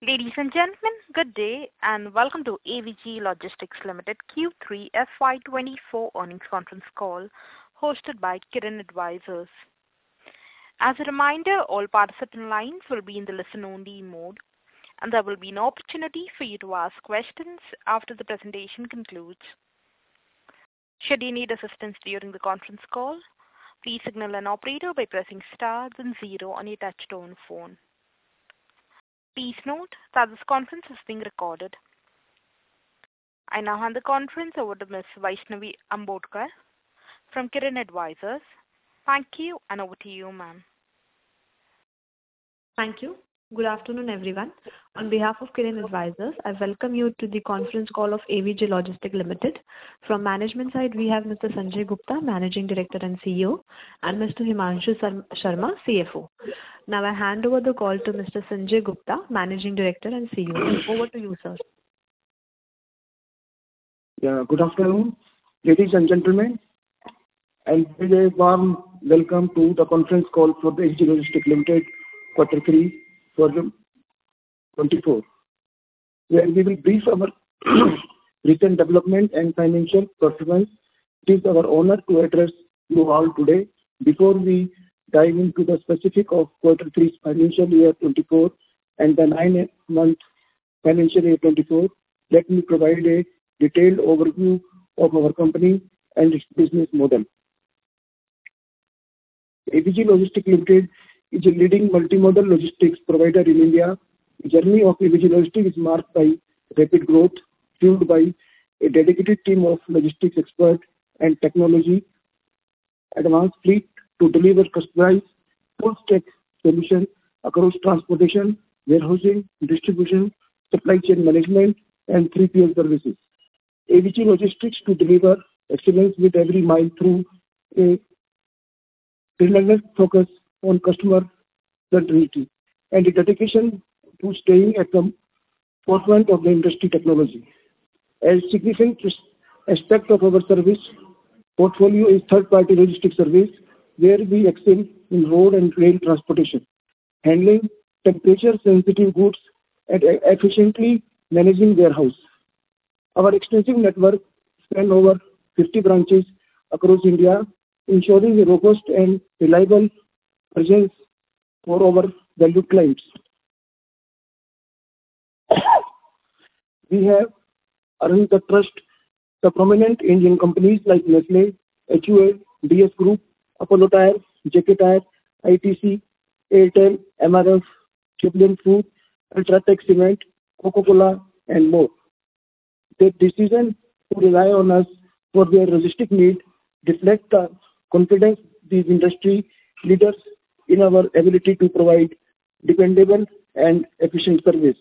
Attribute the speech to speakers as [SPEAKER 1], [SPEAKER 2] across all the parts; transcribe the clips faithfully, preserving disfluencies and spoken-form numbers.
[SPEAKER 1] Ladies and gentlemen, good day, and welcome to A V G Logistics Limited Q three F Y twenty-four earnings conference call hosted by Kirin Advisors. As a reminder, all participant lines will be in the listen-only mode, and there will be an opportunity for you to ask questions after the presentation concludes. Should you need assistance during the conference call, please signal an operator by pressing star then zero on your touchtone phone. Please note that this conference is being recorded. I now hand the conference over to Miz Vaishnavi Ambodkar from Kirin Advisors. Thank you, and over to you, ma'am.
[SPEAKER 2] Thank you. Good afternoon, everyone. On behalf of Kirin Advisors, I welcome you to the conference call of A V G Logistics Limited. From management side, we have Mister Sanjay Gupta, Managing Director and C E O, and Mister Himanshu Sharma, C F O. Now I hand over the call to Mister Sanjay Gupta, Managing Director and C E O. Over to you, sir.
[SPEAKER 3] Yeah, good afternoon, ladies and gentlemen, and a warm welcome to the conference call for the A V G Logistics Limited Quarter three for twenty-four, where we will brief our recent development and financial performance. It is our honor to address you all today. Before we dive into the specific of Quarter three financial year twenty-four and the nine-month financial year twenty-four, let me provide a detailed overview of our company and its business model. A V G Logistics Limited is a leading multimodal logistics provider in India. The journey of A V G Logistics is marked by rapid growth, fueled by a dedicated team of logistics experts and technology advanced fleet to deliver customized full-stack solutions across transportation, warehousing, distribution, supply chain management, and three P L services. A V G Logistics to deliver excellence with every mile through a relentless focus on customer centricity and a dedication to staying at the forefront of the industry technology. A significant aspect of our service portfolio is third-party logistics service, where we excel in road and rail transportation, handling temperature-sensitive goods and efficiently managing warehouse. Our extensive network spans over fifty branches across India, ensuring a robust and reliable presence for our valued clients. We have earned the trust of prominent Indian companies like Nestle, H U A, D S Group, Apollo Tyres, J K Tyre, I T C, Airtel, M R F, Jubilant Food, Ultratech Cement, Coca-Cola, and more. Their decision to rely on us for their logistic need reflects the confidence these industry leaders in our ability to provide dependable and efficient service.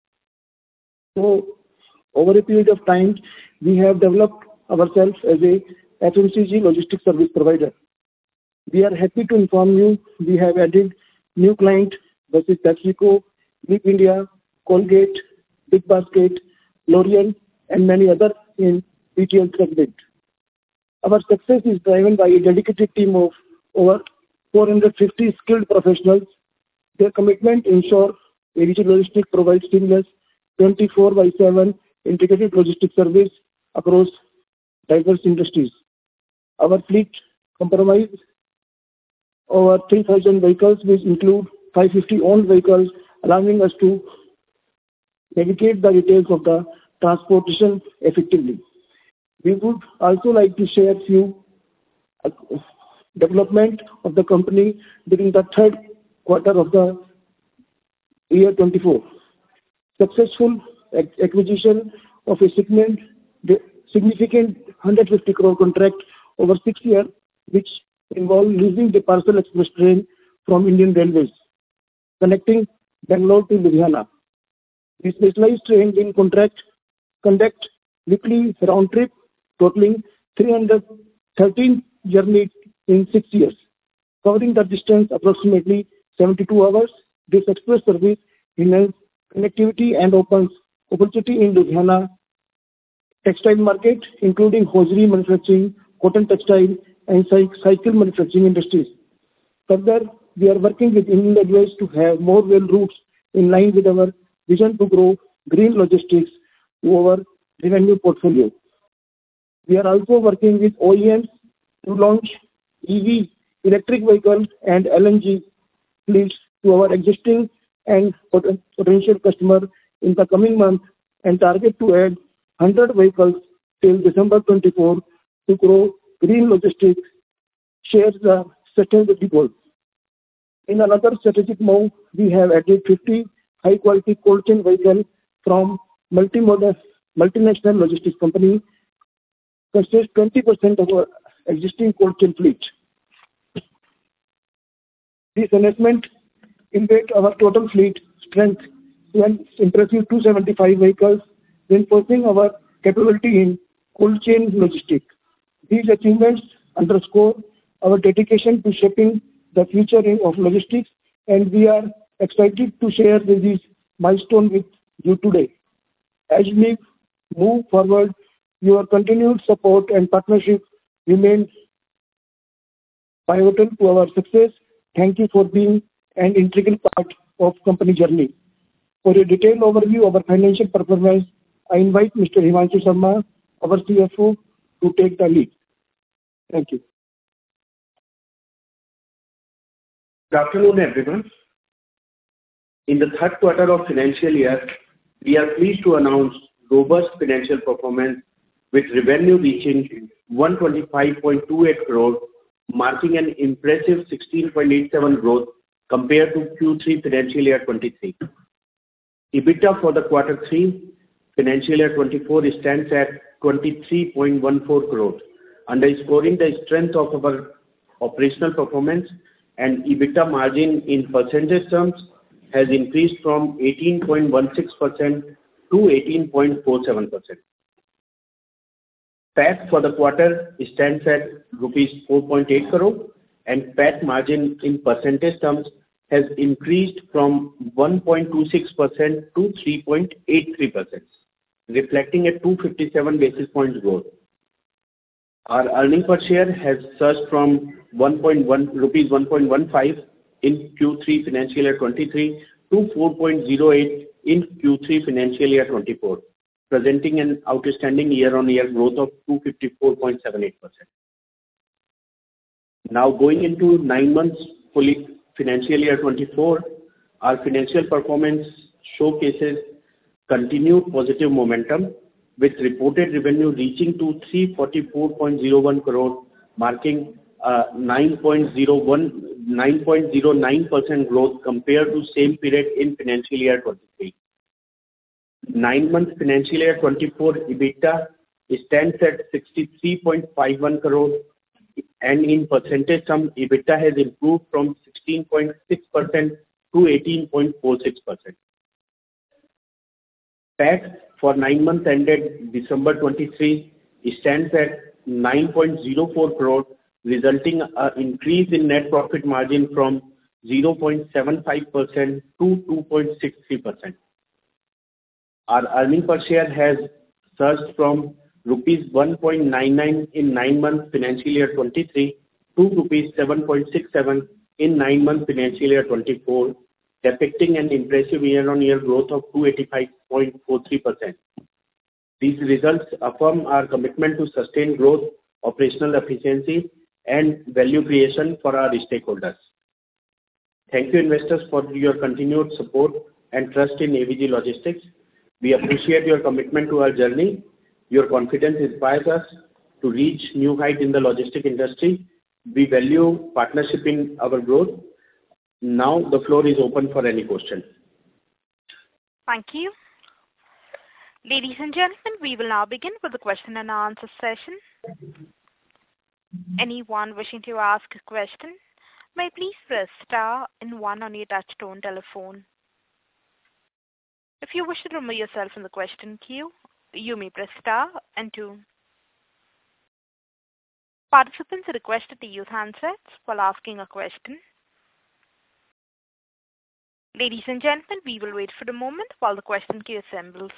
[SPEAKER 3] So, over a period of time, we have developed ourselves as a F M C G logistics service provider. We are happy to inform you we have added new clients such as PepsiCo, Leap India, Colgate, Big Basket, L'Oreal, and many others in P T L segment. Our success is driven by a dedicated team of over four hundred fifty skilled professionals. Their commitment ensures A V G Logistics provides seamless twenty-four by seven integrated logistics service across diverse industries. Our fleet comprises over three thousand vehicles, which include five hundred fifty owned vehicles, allowing us to navigate the details of the transportation effectively. We would also like to share a few uh, development of the company during the third quarter of the year twenty-four. Successful acquisition of a segment, significant one hundred fifty crore contract over six years, which involved leasing the parcel express train from Indian Railways, connecting Bangalore to Ludhiana. The specialized train will contract conduct weekly round trip, totaling three hundred thirteen journeys in six years, covering the distance approximately seventy-two hours. This express service enhances connectivity and opens opportunity in Ludhiana textile market, including hosiery manufacturing, cotton textile, and cycle manufacturing industries. Further, we are working with Indian Railways to have more rail routes in line with our vision to grow green logistics to our revenue portfolio. We are also working with O E Ms to launch E V, electric vehicles, and L N G fleets to our existing and potential customers in the coming months, and target to add one hundred vehicles till December twenty-four to grow green logistics, shares the sustainability goals. In another strategic move, we have added fifty high-quality cold chain vehicles from multimodal multinational logistics company, consists twenty percent of our existing cold chain fleet. This enhancement elevates our total fleet strength to an impressive two hundred seventy-five vehicles, reinforcing our capability in cold chain logistics. These achievements underscore our dedication to shaping the future of logistics, and we are excited to share this milestone with you today. As we move forward, your continued support and partnership remain pivotal to our success. Thank you for being an integral part of company journey. For a detailed overview of our financial performance, I invite Mister Himanshu Sharma, our C F O, to take the lead. Thank you.
[SPEAKER 4] Good afternoon, everyone. In the third quarter of financial year, we are pleased to announce robust financial performance with revenue reaching one hundred twenty-five point two eight crore, marking an impressive sixteen point eight seven growth compared to Q three financial year twenty-three. EBITDA for the quarter three financial year twenty-four stands at twenty-three point one four crore, underscoring the strength of our operational performance, and EBITDA margin in percentage terms has increased from eighteen point one six percent to eighteen point four seven percent. P A T for the quarter stands at rupees four point eight crore, and P A T margin in percentage terms has increased from one point two six percent to three point eight three percent, reflecting a two hundred fifty-seven basis points growth. Our earning per share has surged from one point one rupees one point one five in Q three financial year twenty-three to four point zero eight in Q three financial year twenty-four, presenting an outstanding year-on-year growth of two hundred fifty-four point seven eight percent. Now going into nine months fully financial year twenty-four, our financial performance showcases continued positive momentum, with reported revenue reaching to three hundred forty-four point zero one crore, marking uh, nine point zero nine percent growth compared to same period in financial year twenty-three. Nine-month financial year twenty-four EBITDA stands at sixty-three point five one crore, and in percentage terms, EBITDA has improved from sixteen point six percent to eighteen point four six percent. P A T for nine months ended December twenty-three stands at nine point zero four crore, resulting an increase in net profit margin from zero point seven five percent to two point six three percent. Our earning per share has surged from rupees one point nine nine in nine months financial year twenty-three to rupees seven point six seven in nine months financial year twenty-four, depicting an impressive year-on-year growth of two hundred eighty-five point four three percent. These results affirm our commitment to sustained growth, operational efficiency, and value creation for our stakeholders. Thank you, investors, for your continued support and trust in A V G Logistics. We appreciate your commitment to our journey. Your confidence inspires us to reach new heights in the logistics industry. We value partnership in our growth. Now the floor is open for any question.
[SPEAKER 1] Thank you. Ladies and gentlemen, we will now begin with the question and answer session. Anyone wishing to ask a question may please press star and one on your touchtone telephone. If you wish to remove yourself from the question queue, you may press star and two. Participants are requested to use handsets while asking a question. Ladies and gentlemen, we will wait for a moment while the question queue assembles.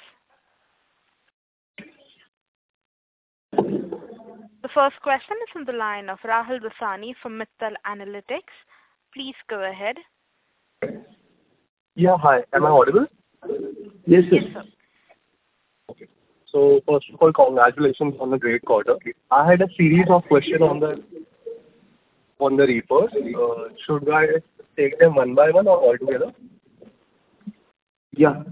[SPEAKER 1] The first question is from the line of Rahul Dasani from Mittal Analytics. Please go ahead.
[SPEAKER 5] Yeah, hi. Am I audible?
[SPEAKER 3] Yes, sir.
[SPEAKER 1] Yes, sir.
[SPEAKER 5] Okay. So first of all, congratulations on the great quarter. I had a series of questions on the on the reapers. Uh, should I take them one by one or all together?
[SPEAKER 3] Yeah.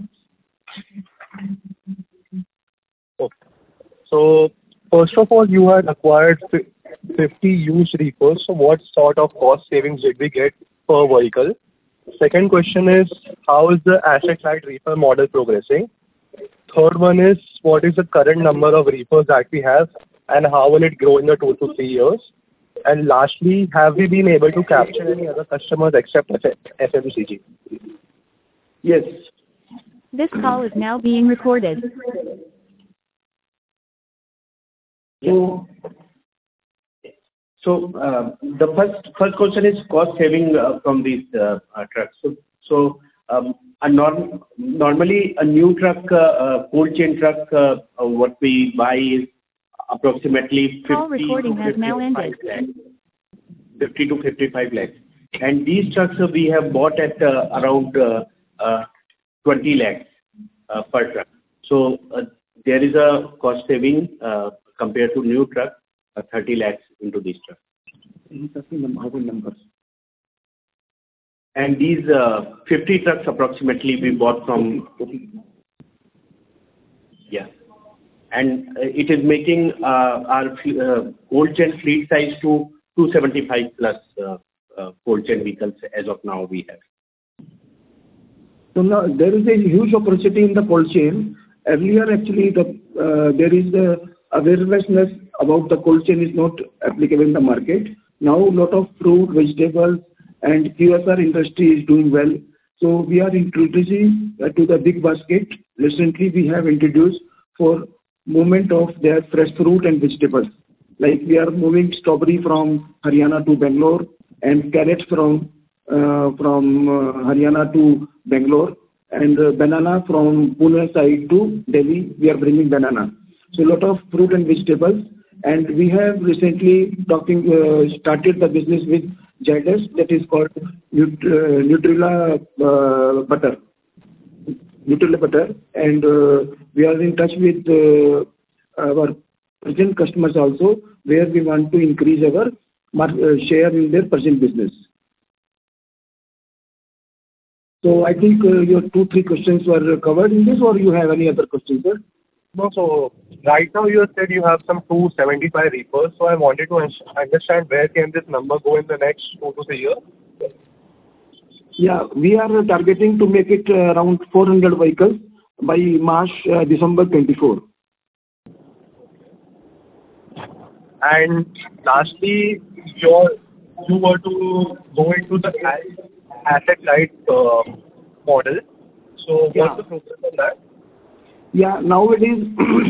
[SPEAKER 5] Okay. So first of all, you had acquired fifty used reapers. So what sort of cost savings did we get per vehicle? Second question is, how is the asset-light reaper model progressing? Third one is, what is the current number of reapers that we have, and how will it grow in the two to three years? And lastly, have we been able to capture any other customers except F M C G?
[SPEAKER 3] Yes.
[SPEAKER 6] This call is now being recorded.
[SPEAKER 4] So, so uh, the first first question is cost saving uh, from these uh, uh, trucks. So, so um, a norm, normally a new truck, uh, uh, cold chain truck, uh, uh, what we buy is approximately
[SPEAKER 6] Call
[SPEAKER 4] fifty
[SPEAKER 6] recording
[SPEAKER 4] to
[SPEAKER 6] has now ended.
[SPEAKER 4] lakhs, fifty to fifty-five lakhs. And these trucks uh, we have bought at uh, around uh, uh, twenty lakhs uh, per truck. So uh, there is a cost saving uh, compared to new truck, uh, thirty lakhs into these trucks. And these uh, fifty trucks approximately we bought from, yeah. And uh, it is making uh, our uh, cold chain fleet size to two seventy-five plus uh, uh, cold chain vehicles as of now we have.
[SPEAKER 3] So now there is a huge opportunity in the cold chain. Earlier, actually, the uh, there is the awareness about the cold chain is not applicable in the market. Now, a lot of fruit, vegetables, and Q S R industry is doing well. So we are introducing uh, to the big basket. Recently, we have introduced for movement of their fresh fruit and vegetables. Like we are moving strawberry from Haryana to Bangalore and carrots from uh, from uh, Haryana to Bangalore, and uh, banana from Pune side to Delhi. We are bringing banana. So a lot of fruit and vegetables. And we have recently talking uh, started the business with Zydus, that is called Nut- uh, Nutrilla uh, butter. Nutrilla butter, and uh, we are in touch with uh, our present customers also, where we want to increase our uh, share in their present business. So I think uh, your two, three questions were covered in this, or you have any other questions, sir?
[SPEAKER 5] No, so right now you said you have some two seventy-five reapers, so I wanted to understand where can this number go in the next two to three years?
[SPEAKER 3] Yeah, we are targeting to make it uh, around four hundred vehicles by March, uh, December twenty-four.
[SPEAKER 5] And lastly, your, you were to go into the asset-light uh, model. So
[SPEAKER 3] Yeah.
[SPEAKER 5] what's the progress on that?
[SPEAKER 3] Yeah, nowadays,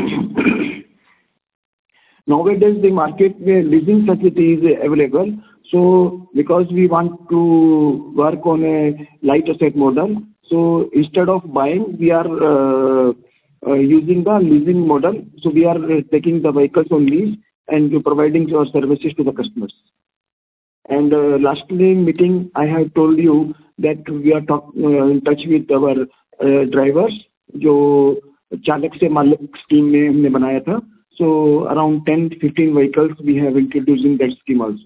[SPEAKER 3] nowadays the market where leasing facility is available. So because we want to work on a light asset model, so instead of buying, we are uh, uh, using the leasing model. So we are uh, taking the vehicles on lease and providing our services to the customers. And uh, lastly meeting, I have told you that we are talk, uh, in touch with our uh, drivers, जो चालक से मालिक scheme में हमने बनाया था. So around ten to fifteen vehicles we have introduced in that scheme also.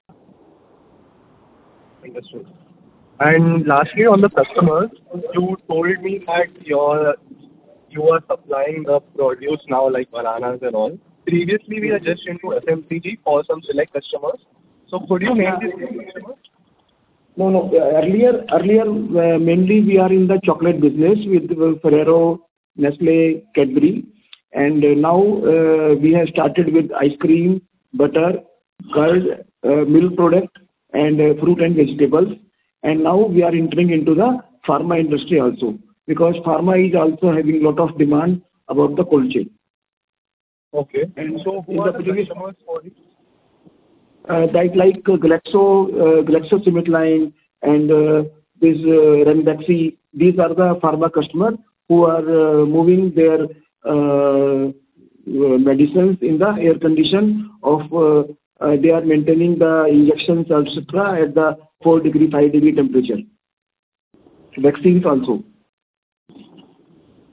[SPEAKER 5] Understood. And lastly, on the customers, you told me that you're, you are supplying the produce now like bananas and all. Previously, we are just into F M C G for some select customers. So could you name these customers?
[SPEAKER 3] No, no. Earlier, earlier uh, mainly we are in the chocolate business with uh, Ferrero, Nestle, Cadbury, and uh, now uh, we have started with ice cream, butter, curd, uh, milk product, and uh, fruit and vegetables. And now we are entering into the pharma industry also, because pharma is also having lot of demand about the cold chain.
[SPEAKER 5] Okay.
[SPEAKER 3] And
[SPEAKER 5] so who
[SPEAKER 3] in
[SPEAKER 5] are
[SPEAKER 3] the
[SPEAKER 5] the
[SPEAKER 3] previous-
[SPEAKER 5] customers for this?
[SPEAKER 3] Uh, that like uh, Glaxo, uh, GlaxoSmithKline and uh, this uh, Ranbaxy, these are the pharma customers who are uh, moving their uh, uh, medicines in the air condition of, uh, uh, they are maintaining the injections et cetera at the four degree, five degree temperature. Vaccines also.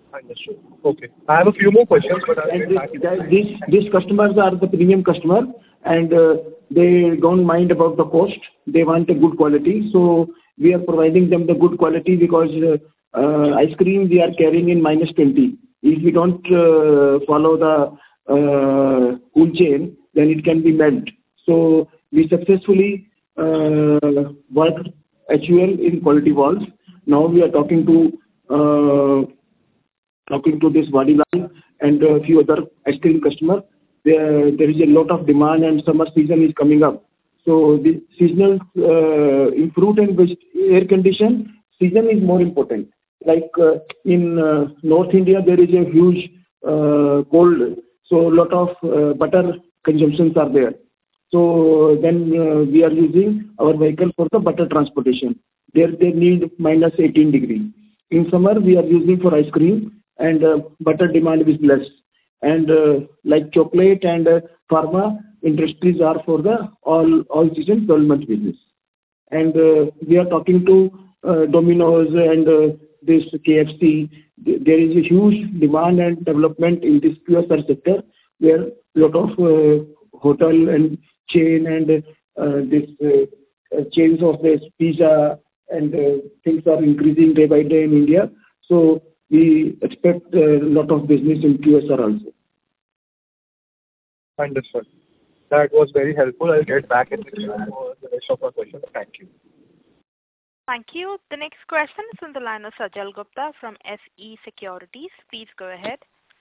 [SPEAKER 5] Understood. Okay. I have a few more questions, but I'll
[SPEAKER 3] And
[SPEAKER 5] get back in
[SPEAKER 3] this, these, these customers are the premium customer, and uh, they don't mind about the cost. They want a good quality. So we are providing them the good quality because uh, uh, ice cream we are carrying in minus twenty. If we don't uh, follow the uh, cool chain, then it can be melt. So we successfully uh, worked H U L in quality walls. Now we are talking to uh, talking to this Vadilal and a few other ice cream customers. There, there is a lot of demand and summer season is coming up. So the seasonal uh, in fruit and veg- air condition season is more important. Like uh, in uh, North India, there is a huge uh, cold, so a lot of uh, butter consumptions are there. So then uh, we are using our vehicle for the butter transportation. There they need minus eighteen degree. In summer, we are using for ice cream, and uh, butter demand is less. And uh, like chocolate and uh, pharma industries are for the all all season twelve month business. And uh, we are talking to uh, Domino's and uh, this K F C. There is a huge demand and development in this Q S R sector, where a lot of uh, hotel and chain and uh, this uh, chains of this pizza and uh, things are increasing day by day in India. So we expect a lot of business in Q S R also.
[SPEAKER 5] Understood. That was very helpful. I'll get back in the queue for the rest of our questions. Thank you.
[SPEAKER 1] Thank you. The next question is on the line of Sajal Gupta from S E Securities. Please go ahead.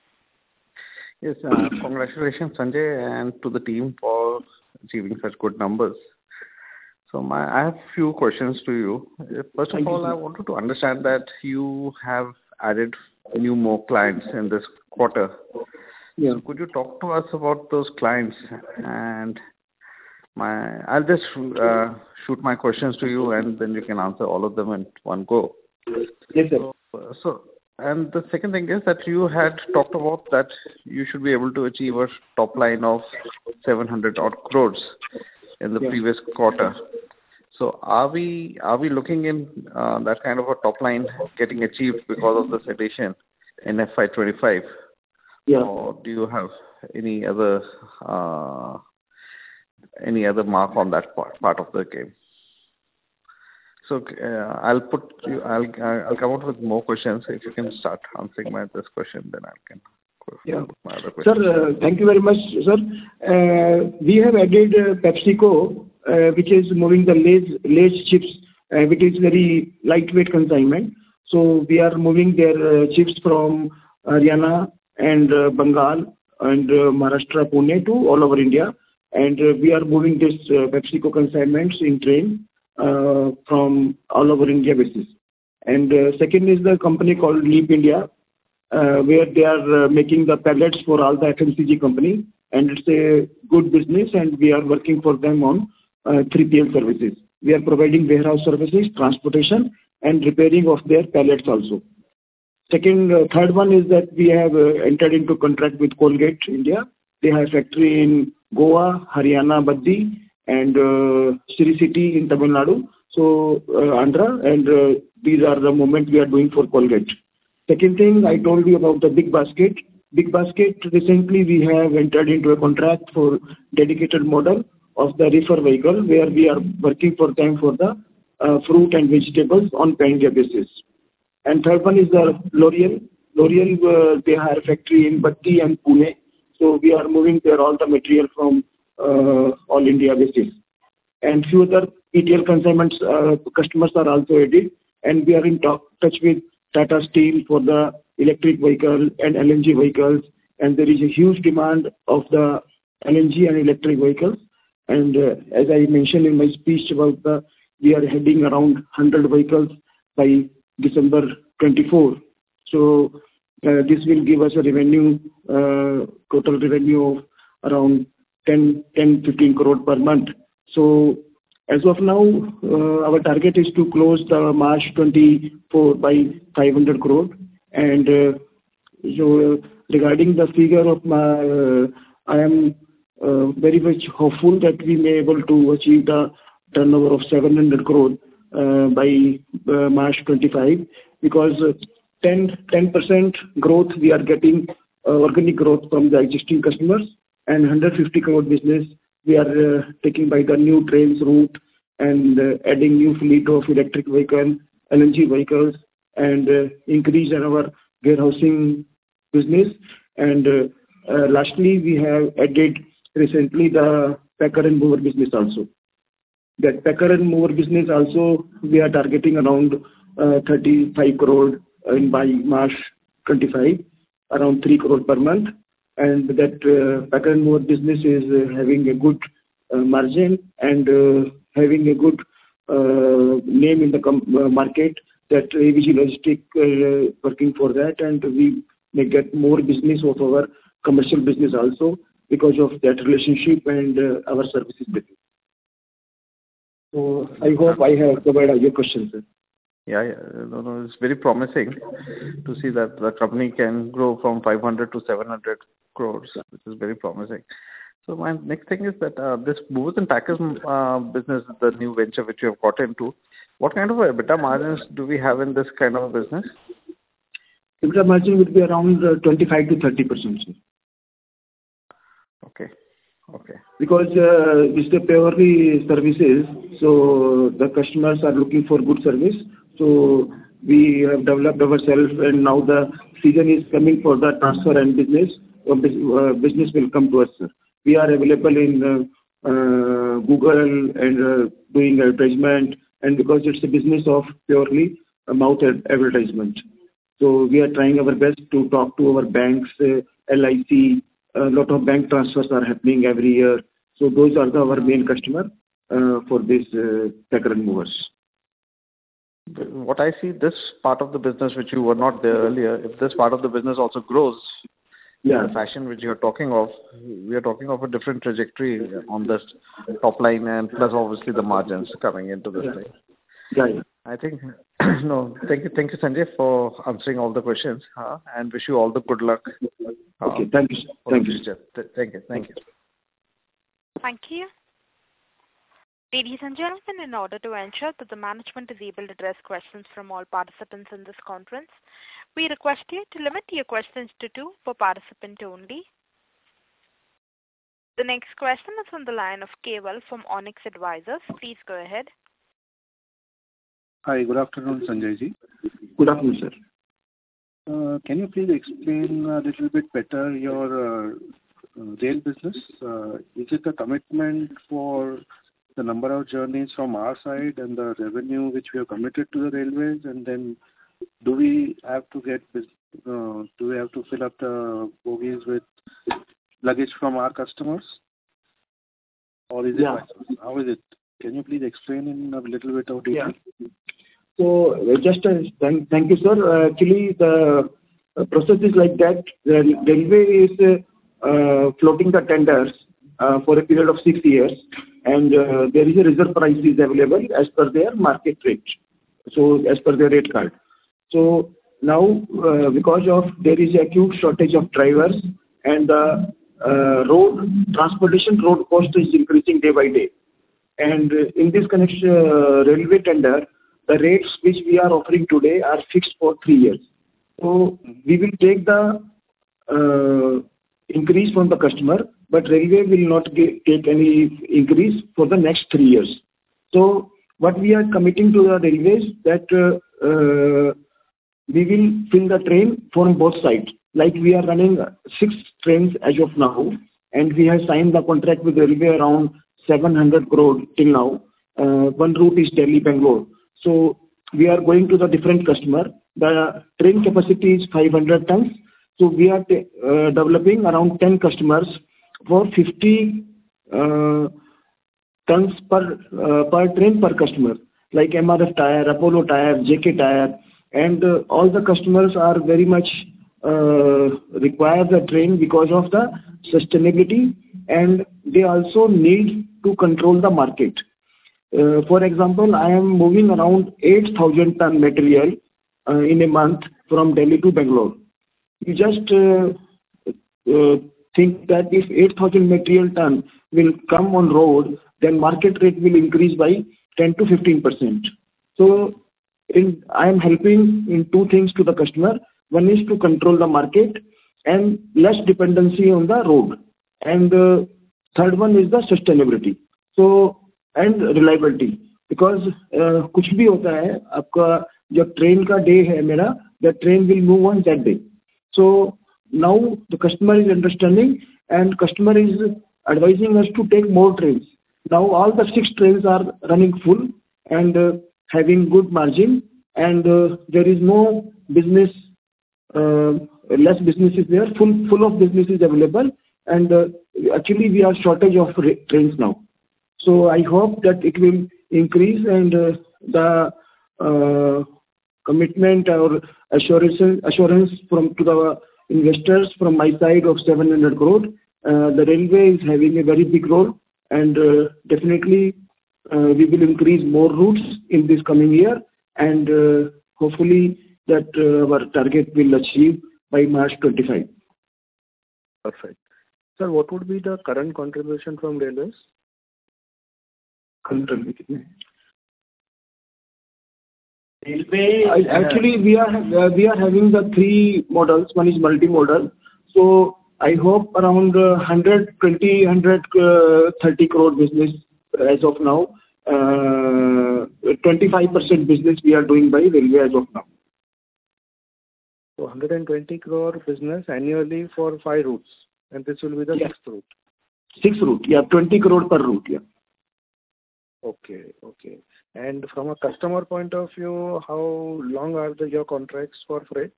[SPEAKER 7] Yes, uh, congratulations, Sanjay, and to the team for achieving such good numbers. So my, I have a few questions to you. First of
[SPEAKER 3] Thank
[SPEAKER 7] all,
[SPEAKER 3] you,
[SPEAKER 7] I wanted to understand that you have added new more clients in this quarter.
[SPEAKER 3] Yeah.
[SPEAKER 7] So could you talk to us about those clients? And my, I'll just uh, shoot my questions to you, and then you can answer all of them in one go.
[SPEAKER 3] Yes, sir.
[SPEAKER 7] So, so and the second thing is that you had talked about that you should be able to achieve a top line of seven hundred odd crores in the
[SPEAKER 3] Yeah.
[SPEAKER 7] previous quarter. So are we are we looking in uh, that kind of a top line getting achieved because of this addition in F Y twenty-five?
[SPEAKER 3] Yeah.
[SPEAKER 7] Or do you have any other uh, any other mark on that part, part of the game? So uh, I'll put you. I'll I'll come out with more questions. If you can start answering my this question, then I can.
[SPEAKER 3] Yeah.
[SPEAKER 7] My other question.
[SPEAKER 3] Sir, uh, thank you very much, sir. Uh, we have added uh, PepsiCo, uh, which is moving the Lay's, Lay's chips, uh, which is very lightweight consignment. So we are moving their uh, chips from Haryana and uh, Bengal and uh, Maharashtra, Pune to all over India. And uh, we are moving this uh, PepsiCo consignments in train uh, from all over India basis. And uh, second is the company called Leap India, uh, where they are uh, making the pallets for all the F M C G company. And it's a good business, and we are working for them on uh, three P L services. We are providing warehouse services, transportation, and repairing of their pallets also. Second, uh, third one is that we have uh, entered into contract with Colgate India. They have factory in Goa, Haryana, Baddi, and uh, Sri City in Tamil Nadu. So uh, Andhra, and uh, these are the movements we are doing for Colgate. Second thing, I told you about the Big Basket. Big Basket, recently we have entered into a contract for dedicated model of the reefer vehicle, where we are working for them for the uh, fruit and vegetables on pan-India basis. And third one is the L'Oreal. L'Oreal, uh, they have a factory in Batti and Pune. So we are moving there all the material from uh, all India basis. And few other P T L consignments, uh, customers are also added. And we are in talk, touch with Tata Steel for the electric vehicle and L N G vehicles. And there is a huge demand of the L N G and electric vehicles. And uh, as I mentioned in my speech about the, we are heading around one hundred vehicles by December twenty-fourth. So uh, this will give us a revenue, uh, total revenue of around ten, fifteen crore per month. So as of now, uh, our target is to close the March twenty-four by five hundred crore. And uh, so uh, regarding the figure of my, uh, I am uh, very much hopeful that we may able to achieve the turnover of seven hundred crore uh, by uh, March twenty-five, because uh, ten percent growth we are getting uh, organic growth from the existing customers, and one hundred fifty crore business we are uh, taking by the new trains route and uh, adding new fleet of electric vehicle, L N G vehicles, and uh, increase in our warehousing business. And uh, uh, lastly, we have added recently the packer and mover business also. That packer and mover business also we are targeting around uh, thirty-five crore in by March twenty-five, around three crore per month. And that uh, packer and mover business is uh, having a good uh, margin and uh, having a good uh, name in the com- uh, market, that A V G Logistics uh, working for that, and we may get more business of our commercial business also because of that relationship and uh, our services business. So I hope I have covered all your questions, sir.
[SPEAKER 7] Yeah, yeah. No, no, it's very promising to see that the company can grow from five hundred to seven hundred crores, which is very promising. So my next thing is that uh, this movers and packers uh, business, the new venture which you have got into, what kind of EBITDA margins do we have in this kind of business?
[SPEAKER 3] EBITDA margin would be around uh, twenty-five to thirty percent, sir.
[SPEAKER 7] Okay. Okay.
[SPEAKER 3] Because uh, it's the purely services, so the customers are looking for good service. So we have developed ourselves, and now the season is coming for the transfer and business. Uh, business will come to us, sir. We are available in uh, uh, Google and uh, doing advertisement, and because it's a business of purely uh, mouth advertisement. So we are trying our best to talk to our banks, uh, L I C. A lot of bank transfers are happening every year. So those are the, our main customer uh, for this uh, packer and movers.
[SPEAKER 7] What I see, this part of the business which you were not there earlier, if this part of the business also grows,
[SPEAKER 3] yeah,
[SPEAKER 7] in the fashion which you are talking of, we are talking of a different trajectory on this top line, and plus obviously the margins coming into this
[SPEAKER 3] yeah.
[SPEAKER 7] thing.
[SPEAKER 3] Yeah, yeah.
[SPEAKER 7] I think, no, thank you, thank you, Sanjay, for answering all the questions, uh, and wish you all the good luck. Uh,
[SPEAKER 3] okay, thank you, sir. Thank you.
[SPEAKER 7] Th- thank you, thank you.
[SPEAKER 1] Thank you. Ladies and gentlemen, in order to ensure that the management is able to address questions from all participants in this conference, we request you to limit your questions to two per participant only. The next question is on the line of Keval from Onyx Advisors. Please go ahead.
[SPEAKER 8] Hi, good afternoon, Sanjay ji.
[SPEAKER 3] Good afternoon, sir.
[SPEAKER 8] Uh, can you please explain a little bit better your uh, uh, rail business? Uh, is it a commitment for the number of journeys from our side and the revenue which we have committed to the railways, and then do we have to get uh, do we have to fill up the bogies with luggage from our customers, or is it
[SPEAKER 3] yeah.
[SPEAKER 8] how is it? Can you please explain in a little bit of detail?
[SPEAKER 3] Yeah. So uh, just uh, thank, thank you, sir. Uh, actually, the uh, process is like that. The railway is uh, uh, floating the tenders uh, for a period of six years, and uh, there is a reserve price is available as per their market rate. So as per their rate card. So now, uh, because of there is a acute shortage of drivers, and the uh, road transportation road cost is increasing day by day. And uh, in this connection, uh, railway tender, the rates which we are offering today are fixed for three years. So we will take the uh, increase from the customer, but railway will not get, take any increase for the next three years. So what we are committing to the railways that uh, uh, we will fill the train from both sides. Like we are running six trains as of now, and we have signed the contract with railway around seven hundred crore till now. Uh, one route is Delhi-Bangalore. So we are going to the different customer. The train capacity is five hundred tons. So we are t- uh, developing around ten customers for fifty uh, tons per uh, per train per customer, like M R F Tire, Apollo Tire, J K Tire, and uh, all the customers are very much uh, require the train because of the sustainability, and they also need to control the market. Uh, for example, I am moving around eight thousand ton material uh, in a month from Delhi to Bangalore. You just uh, uh, think that if eight thousand material ton will come on road, then market rate will increase by ten to fifteen percent. So in I am helping in two things to the customer. One is to control the market and less dependency on the road. And uh, third one is the sustainability. So and reliability. Because uh, कुछ भी होता है आपका जब train का day है मेरा, the train will move on that day. So now the customer is understanding and customer is advising us to take more trains. Now all the six trains are running full and uh, having good margin, and uh, there is no business, uh, less business is there, full full of business is available, and uh, actually we are shortage of trains now. So I hope that it will increase, and uh, the uh, commitment or assurance assurance from to the investors from my side of seven hundred crore. Uh, the railway is having a very big role, and uh, definitely uh, we will increase more routes in this coming year, and uh, hopefully that uh, our target will achieve by March twenty-five.
[SPEAKER 8] Perfect. Sir, what would be the current contribution from railways?
[SPEAKER 3] Railway. Actually, we are uh, we are having the three models. One is multimodal. So I hope around uh, one hundred twenty, one hundred thirty crore business as of now. Uh, twenty-five percent business we are doing by railway as of now.
[SPEAKER 8] So one hundred twenty crore business annually for five routes, and this will be the
[SPEAKER 3] yeah.
[SPEAKER 8] sixth route.
[SPEAKER 3] Six route, yeah, twenty crore per route, yeah.
[SPEAKER 8] Okay, okay. And from a customer point of view, how long are the, your contracts for freight?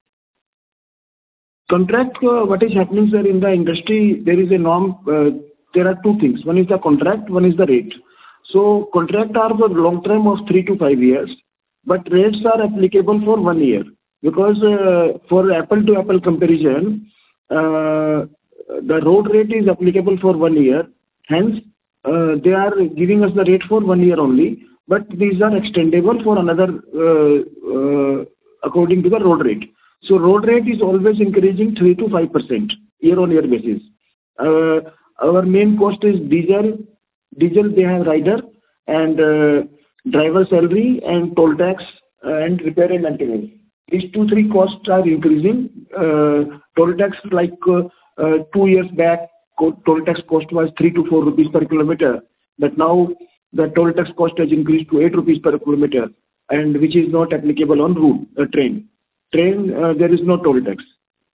[SPEAKER 3] Contract, uh, what is happening, sir, in the industry, there is a norm, uh, there are two things. One is the contract, one is the rate. So contract are for long term of three to five years, but rates are applicable for one year. Because uh, for apple to apple comparison, uh, the road rate is applicable for one year. Hence, uh, they are giving us the rate for one year only, but these are extendable for another uh, uh, according to the road rate. So road rate is always increasing three to five percent year on year basis. Uh, our main cost is diesel. Diesel they have rider and uh, driver salary and toll tax uh, and repair and maintenance. These two three costs are increasing. Uh, toll tax like uh, uh, two years back, toll tax cost was three to four rupees per kilometer, but now the toll tax cost has increased to eight rupees per kilometer, and which is not applicable on route uh, train. Train uh, there is no toll tax.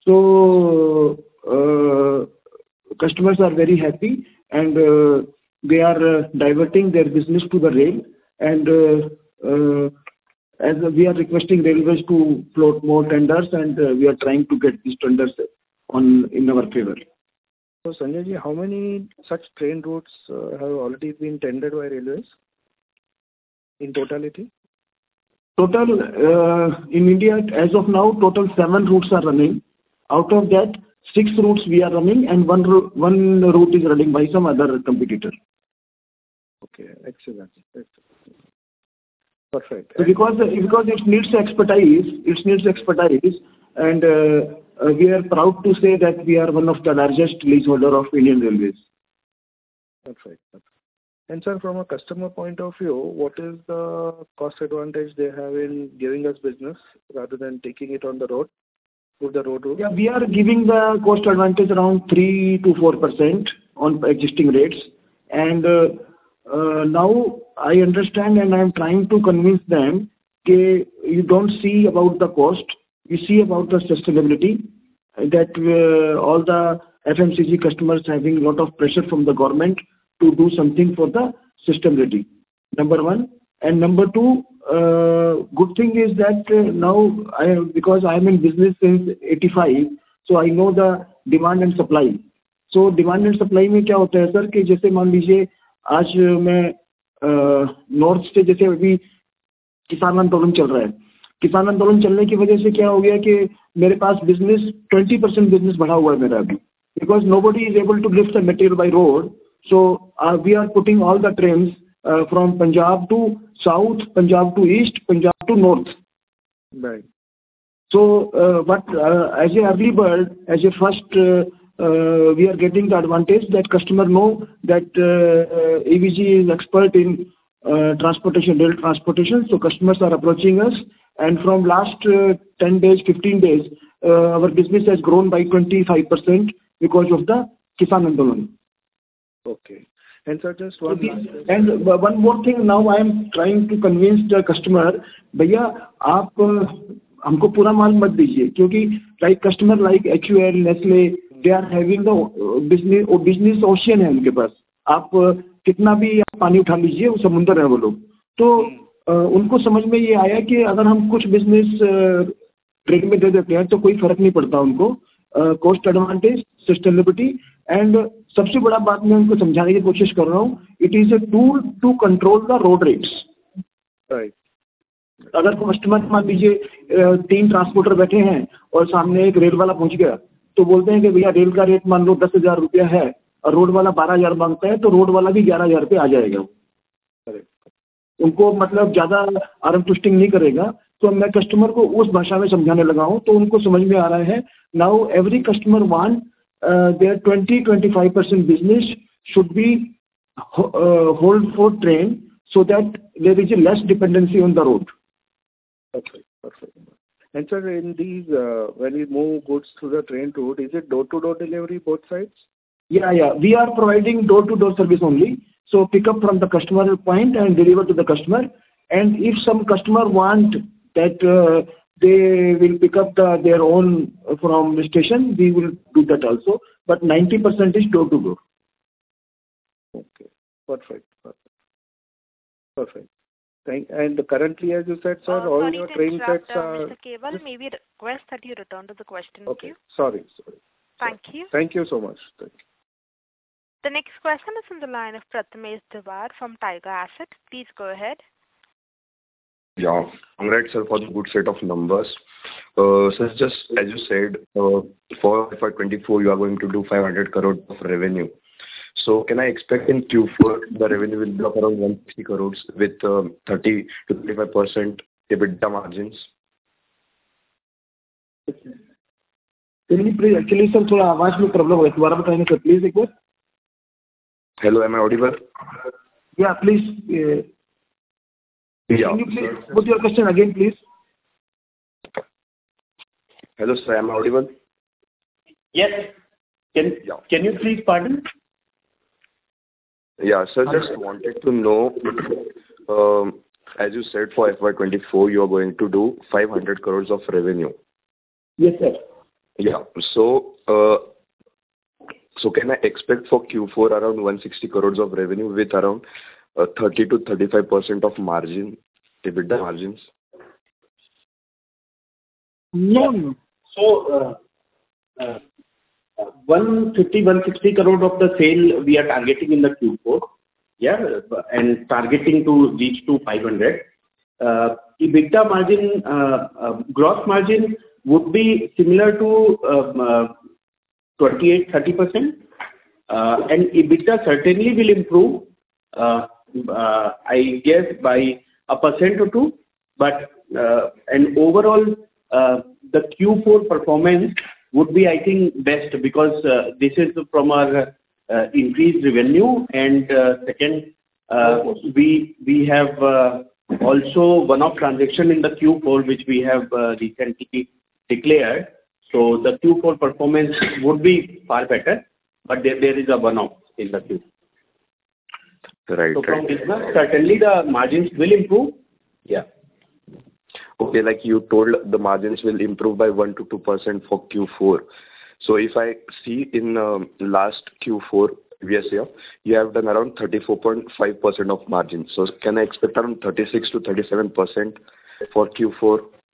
[SPEAKER 3] So uh, customers are very happy, and uh, they are uh, diverting their business to the rail, and uh, uh, as we are requesting railways to float more tenders, and uh, we are trying to get these tenders on in our favor.
[SPEAKER 8] So Sanjay ji, how many such train routes uh, have already been tendered by railways in totality?
[SPEAKER 3] Total uh, in India as of now, total seven routes are running. Out of that, six routes we are running, and one ro- one route is running by some other competitor.
[SPEAKER 8] Okay, excellent. excellent. Perfect.
[SPEAKER 3] So because because it needs expertise, it needs expertise, and uh, uh, we are proud to say that we are one of the largest leaseholder of Indian Railways.
[SPEAKER 8] Perfect. And sir, from a customer point of view, what is the cost advantage they have in giving us business rather than taking it on the road, through the road route?
[SPEAKER 3] Yeah, we are giving the cost advantage around three to four percent on existing rates, and uh, uh, now I understand, and I am trying to convince them that you don't see about the cost, you see about the sustainability, that uh, all the F M C G customers having a lot of pressure from the government to do something for the sustainability, number one. And number two, uh, good thing is that uh, now, I, because I am in business since eighty-five, so I know the demand and supply. So demand and supply में क्या होता है sir कि जैसे मान लीजिए आज मैं नॉर्थ से जैसे अभी किसान आंदोलन चल रहा है, किसान आंदोलन चलने की वजह से क्या हो गया कि मेरे पास बिजनेस ट्वेंटी परसेंट बिजनेस बढ़ा हुआ है मेरा अभी, because nobody is able to lift the material by road. So uh, we are putting all the trains uh, from Punjab to south, Punjab to east, Punjab to north.
[SPEAKER 8] Right.
[SPEAKER 3] So uh, but uh, as a early bird, as a first, uh, uh, we are getting the advantage that customer know that uh, A V G is expert in uh, transportation, rail transportation. So customers are approaching us, and from last uh, ten days, fifteen days, uh, our business has grown by twenty-five percent because of the Kisan Andolan.
[SPEAKER 8] Okay. And sir, just one last
[SPEAKER 3] and uh, one more thing. Now I am trying to convince the customer, भैया आप uh, हमको पूरा माल मत दीजिए, क्योंकि like customer like H U L, Nestle, they are having the uh, business or business ocean है उनके पास. आप uh, कितना भी आप पानी उठा लीजिए, वो समुंदर है वो लोग. तो uh, उनको समझ में ये आया कि अगर हम कुछ बिजनेस ट्रेड में दे देते हैं तो कोई फर्क नहीं पड़ता उनको. कॉस्ट एडवांटेज, सस्टेनेबिलिटी, एंड सबसे बड़ा बात मैं उनको समझाने की कोशिश कर रहा हूँ, it is a tool to control the road rates.
[SPEAKER 8] Right.
[SPEAKER 3] अगर कस्टमर मान लीजिए तीन ट्रांसपोर्टर बैठे हैं और सामने एक रेल वाला पहुंच गया, तो बोलते हैं कि भैया रेल का रेट मान लो दस हजार रुपया है और रोड वाला बारह हजार मांगता है, तो रोड वाला भी ग्यारह हजार रुपये आ जाएगा. उनको मतलब ज्यादा आर्म ट्विस्टिंग नहीं करेगा. तो मैं कस्टमर को उस भाषा में समझाने लगा हूँ, तो उनको समझ में आ रहा है. Now every customer want their twenty two twenty five percent business should be hold for train, so that there is a less dependency on the road.
[SPEAKER 8] Perfect, perfect. And sir, in these, uh, when we move goods through the train route, is it door-to-door delivery both sides?
[SPEAKER 3] Yeah, yeah. We are providing door-to-door service only. So pick up from the customer point and deliver to the customer. And if some customer want that uh, they will pick up the, their own from the station, we will do that also. But ninety percent is door-to-door.
[SPEAKER 8] Okay, perfect, perfect. Perfect. Thank, and currently, as you said, sir,
[SPEAKER 1] uh,
[SPEAKER 8] all
[SPEAKER 1] sorry
[SPEAKER 8] your
[SPEAKER 1] to
[SPEAKER 8] train
[SPEAKER 1] interrupt,
[SPEAKER 8] sets
[SPEAKER 1] uh,
[SPEAKER 8] are...
[SPEAKER 1] Mister Keval, may we request that you return to the question
[SPEAKER 8] Okay,
[SPEAKER 1] queue?
[SPEAKER 8] sorry, sorry.
[SPEAKER 1] Thank
[SPEAKER 8] sorry.
[SPEAKER 1] you.
[SPEAKER 8] Thank you so much. Thank you.
[SPEAKER 1] The next question is from the line of Prathamesh Diwar from Tiger Asset. Please go ahead.
[SPEAKER 9] Yeah, congrats, sir, for the good set of numbers. Uh, sir, just as you said, uh, for F Y twenty-four, you are going to do five hundred crore of revenue. So can I expect in Q four the revenue will be of around one hundred sixty crores with uh, thirty to thirty-five percent EBITDA margins?
[SPEAKER 3] Can you please, actually sir, थोड़ा आवाज में problem हो गया, दोबारा बताएंगे sir please एक बार.
[SPEAKER 9] Hello, am I audible?
[SPEAKER 3] Yeah, please. Uh,
[SPEAKER 9] yeah,
[SPEAKER 3] can you please
[SPEAKER 9] sir.
[SPEAKER 3] put your question again, please?
[SPEAKER 9] Hello, sir, am I audible?
[SPEAKER 4] Yes. Can
[SPEAKER 9] yeah.
[SPEAKER 4] Can you please pardon?
[SPEAKER 9] Yeah, sir, just wanted to know, um, as you said, for F Y twenty-four, you are going to do five hundred crores of revenue.
[SPEAKER 3] Yes, sir.
[SPEAKER 9] Yeah. So, uh, so can I expect for Q four around one hundred sixty crores of revenue with around uh, thirty to thirty-five percent of margin, EBITDA margins?
[SPEAKER 3] No, no.
[SPEAKER 4] So, uh, uh, one fifty, one sixty crore of the sale we are targeting in the Q four, yeah, and targeting to reach to five hundred. Uh, EBITDA margin, uh, uh, gross margin would be similar to um, uh, twenty-eight to thirty percent, uh, and EBITDA certainly will improve, uh, uh, I guess, by a percent or two, but uh, and overall, uh, the Q four performance would be, I think, best because uh, this is from our uh, increased revenue, and uh, second, uh, we we have uh, also one-off transaction in the Q four which we have uh, recently declared. So the Q four performance would be far better, but there, there is a one-off in the Q four.
[SPEAKER 9] Right.
[SPEAKER 4] So from
[SPEAKER 9] right.
[SPEAKER 4] business, certainly the margins will improve. Yeah.
[SPEAKER 9] Okay, like you told, the margins will improve by one to two percent for Q four. So if I see in um, last Q four previous year, you have done around thirty-four point five percent of margin. So can I expect around thirty-six to thirty-seven percent for Q four?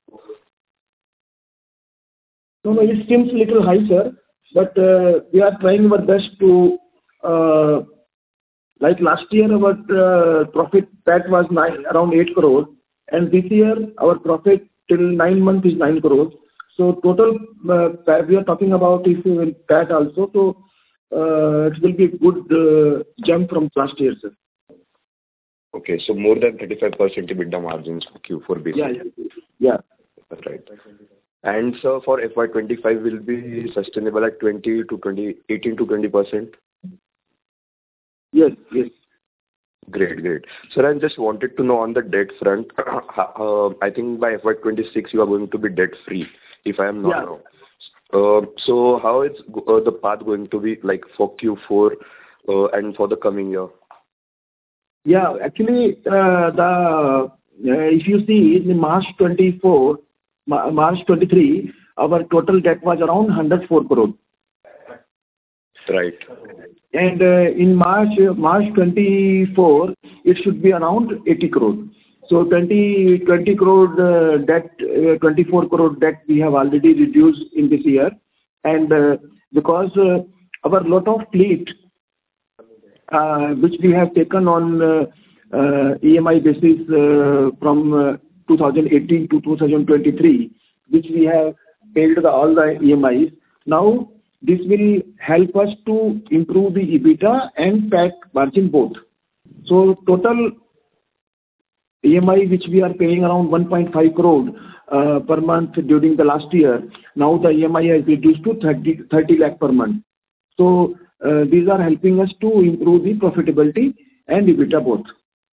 [SPEAKER 3] No, no, it seems a little high, sir, but uh, we are trying our best to, uh, like last year our uh, profit P A T was nine, around eight crore, and this year our profit till nine months is nine crores. So total uh, we are talking about if you will P A T also, so uh, it will be a good uh, jump from last year, sir.
[SPEAKER 9] Okay, so more than thirty-five percent EBITDA margins for Q four basis.
[SPEAKER 3] Yeah, yeah, yeah.
[SPEAKER 9] That's right. And so for F Y twenty-five will be sustainable at twenty to twenty, eighteen to twenty percent?
[SPEAKER 3] Yes, yes.
[SPEAKER 9] Great, great. Sir, I just wanted to know on the debt front, uh, I think by F Y twenty-six you are going to be debt free, if I am not
[SPEAKER 3] Yeah.
[SPEAKER 9] wrong. Uh, so how is uh, the path going to be like for Q four uh, and for the coming year?
[SPEAKER 3] Yeah, actually, uh, the uh, if you see in March twenty-four, Ma- March twenty-three, our total debt was around one hundred four crore.
[SPEAKER 9] Right.
[SPEAKER 3] And uh, in March uh, March twenty-four, it should be around eighty crore. So twenty, twenty crore uh, debt, uh, twenty-four crore debt we have already reduced in this year. And uh, because uh, our lot of fleet, uh, which we have taken on uh, uh, E M I basis uh, from uh, two thousand eighteen to two thousand twenty-three, which we have paid the, all the E M Is. Now, this will help us to improve the EBITDA and P A T margin both. So total E M I which we are paying around one point five crore uh, per month during the last year, now the E M I has reduced to thirty, thirty lakh per month. So uh, these are helping us to improve the profitability and EBITDA both.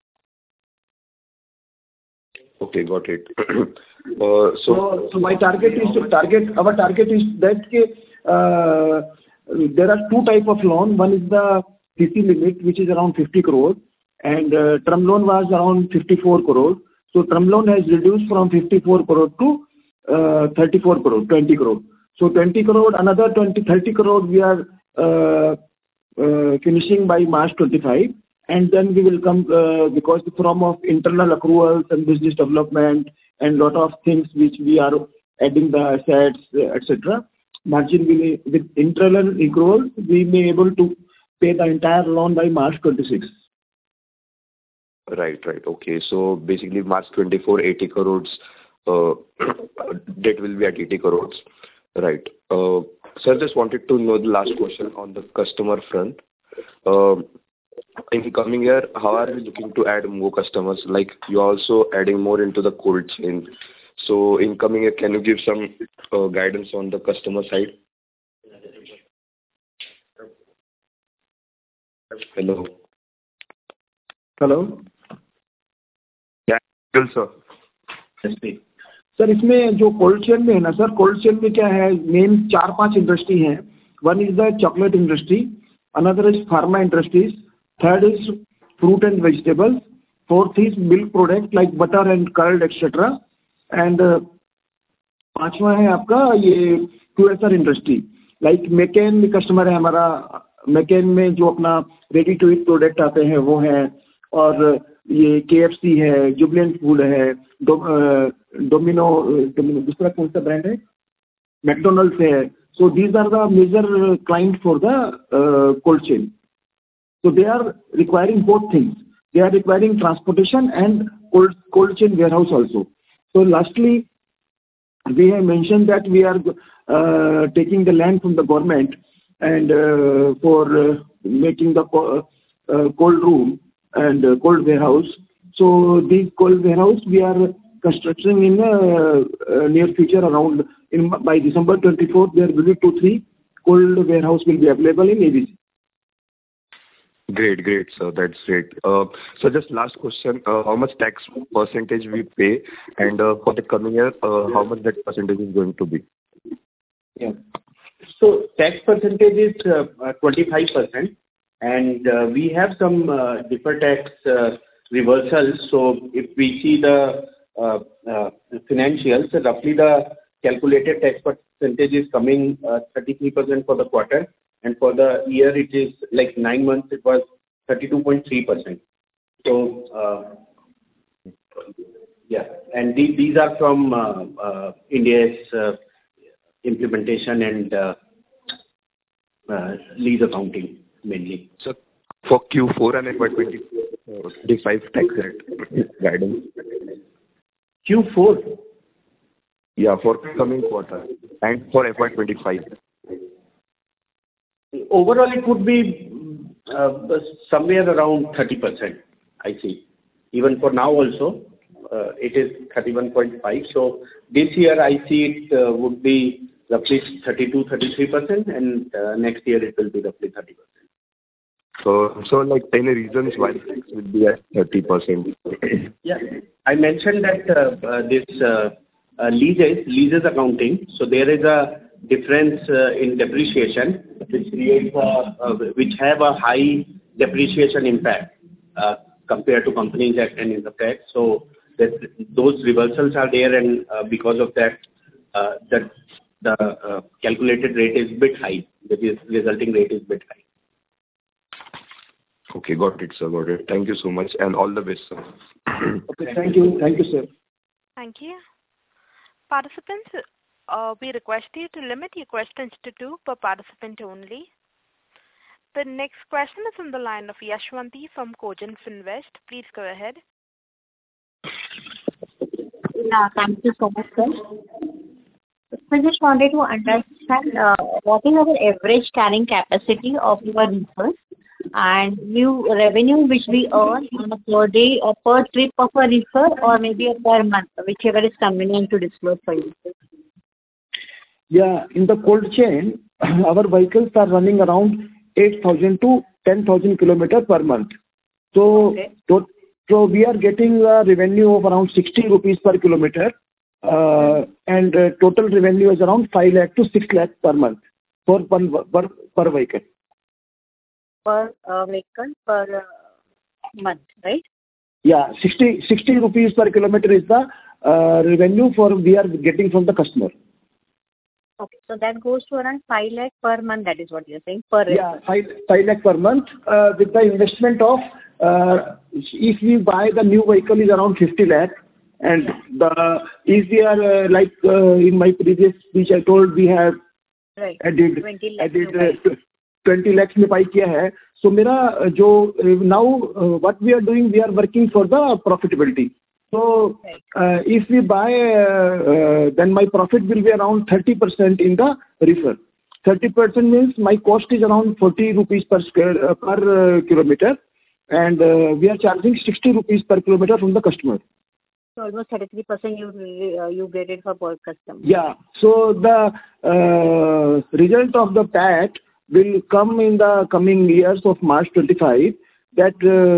[SPEAKER 9] Okay, got it. uh, so,
[SPEAKER 3] So, so my target is to target, our target is that uh, there are two type of loan. One is the C C limit, which is around fifty crore, and uh, term loan was around fifty-four crore. So term loan has reduced from fifty-four crore to uh, thirty-four crore, twenty crore. So twenty crore, another twenty, thirty crore we are uh, uh, finishing by March twenty-five. And then we will come, uh, because from of internal accruals and business development and lot of things which we are adding the assets, uh, et cetera. Margin will, with internal accruals, we may able to pay the entire loan by March twenty-six.
[SPEAKER 9] right, right. Okay. So basically March twenty-four, eighty crores, uh, debt will be at eighty crores. Right. Uh, sir, just wanted to know the last question on the customer front. Uh, In coming year, how are we looking to add more customers? Like you are also adding more into the cold chain. So in coming year, can you give some uh, guidance on the customer side? Hello.
[SPEAKER 3] Hello.
[SPEAKER 9] Yeah, good sir.
[SPEAKER 3] Sir इसमें जो cold chain में है ना sir, cold chain में क्या है, main चार पांच इंडस्ट्री हैं. One is the chocolate industry, another is pharma industries, third is fruit and vegetables, fourth is milk product like butter and curd etc. and uh, पांचवा है आपका ये क्यूएसआर इंडस्ट्री, लाइक मैकेन में कस्टमर है हमारा. मैकेन में जो अपना रेडी टू ईट प्रोडक्ट आते हैं वो है, और ये केएफसी है, जुबिलेंट फूड है, डो, डोमिनो डोमिनो दूसरा कौन सा ब्रांड है, मैकडोनल्ड्स है. So these are the major client for the cold chain. So they are requiring both things. They are requiring transportation and cold, cold chain warehouse also. So lastly, we have mentioned that we are uh, taking the land from the government and uh, for uh, making the co- uh, cold room and uh, cold warehouse. So these cold warehouse we are constructing in uh, uh, near future around in by December twenty-fourth. There will be two three cold warehouse will be available in A B C.
[SPEAKER 9] Great, great, sir. That's great. Uh, so just last question, uh, how much tax percentage we pay, and uh, for the coming year, uh, how much that percentage is going to be?
[SPEAKER 4] Yeah. So tax percentage is uh, twenty-five percent, and uh, we have some uh, deferred tax uh, reversals. So if we see the uh, uh, financials, roughly the calculated tax percentage is coming uh, thirty-three percent for the quarter. And for the year, it is like nine months, it was thirty-two point three percent. So, uh, yeah, and these, these are from uh, uh, India's uh, implementation and uh, uh, lease accounting mainly.
[SPEAKER 9] So for Q four and F Y twenty-five tax rate guidance?
[SPEAKER 4] Q four?
[SPEAKER 9] Yeah, for coming quarter and for F Y twenty-five.
[SPEAKER 4] Overall, it would be uh, somewhere around thirty percent, I see. Even for now also, uh, it is thirty-one point five. So this year, I see it uh, would be roughly thirty-two, thirty-three percent, and uh, next year it will be roughly thirty percent.
[SPEAKER 9] Uh, so, like, any reasons why the tax will be at thirty percent?
[SPEAKER 4] Yeah, I mentioned that uh, uh, this uh, uh, leases, leases accounting. So there is a difference uh, in depreciation, which creates a, uh, which have a high depreciation impact uh, compared to companies that can income tax. So that those reversals are there, and uh, because of that, uh, that the uh, calculated rate is bit high. That is, resulting rate is bit high.
[SPEAKER 9] Okay, got it, sir. Got it. Thank you so much, and all the best, sir.
[SPEAKER 3] Okay, thank you. Thank you, sir.
[SPEAKER 1] Thank you. Participants, uh, we request you to limit your questions to two per participant only. The next question is on the line of Yashwanti from Cogent Finvest. Please go ahead.
[SPEAKER 10] Yeah, thank you so much, sir. I just wanted to understand uh, what is our average carrying capacity of your reefers and new revenue which we earn on a per day or per trip of a reefer, or maybe a per month, whichever is convenient to disclose for you.
[SPEAKER 3] Yeah, in the cold chain, our vehicles are running around eight thousand to ten thousand kilometers per month. So,
[SPEAKER 10] Okay.
[SPEAKER 3] to, so we are getting a revenue of around sixty rupees per kilometer, uh, and uh, total revenue is around five lakh to six lakh per month for per, per, per vehicle.
[SPEAKER 10] Per uh, vehicle, per uh, month, right?
[SPEAKER 3] Yeah, sixty, sixty rupees per kilometer is the uh, revenue for we are getting from the customer.
[SPEAKER 10] Okay, so that goes to around five lakh per month, that is what you're saying, per
[SPEAKER 3] Yeah,
[SPEAKER 10] reefer.
[SPEAKER 3] five, five lakh per month uh, with the investment of, uh, if we buy the new vehicle is around fifty lakh, and the, if we are uh, like uh, in my previous speech I told we have
[SPEAKER 10] Right.
[SPEAKER 3] added,
[SPEAKER 10] twenty lakh
[SPEAKER 3] added
[SPEAKER 10] new
[SPEAKER 3] uh, twenty lakhs में पाई किया है. So मेरा जो now uh, what we are doing, we are working for the profitability. So uh, if we buy, uh, uh, then my profit will be around thirty percent in the reefer. thirty percent means my cost is around forty rupees per square uh, per uh, kilometer, and uh, we are charging sixty rupees per kilometer from the customer.
[SPEAKER 10] So almost thirty-three percent you uh, you get it for per customer.
[SPEAKER 3] Yeah. So the uh, result of the P A T will come in the coming years of March twenty-five. That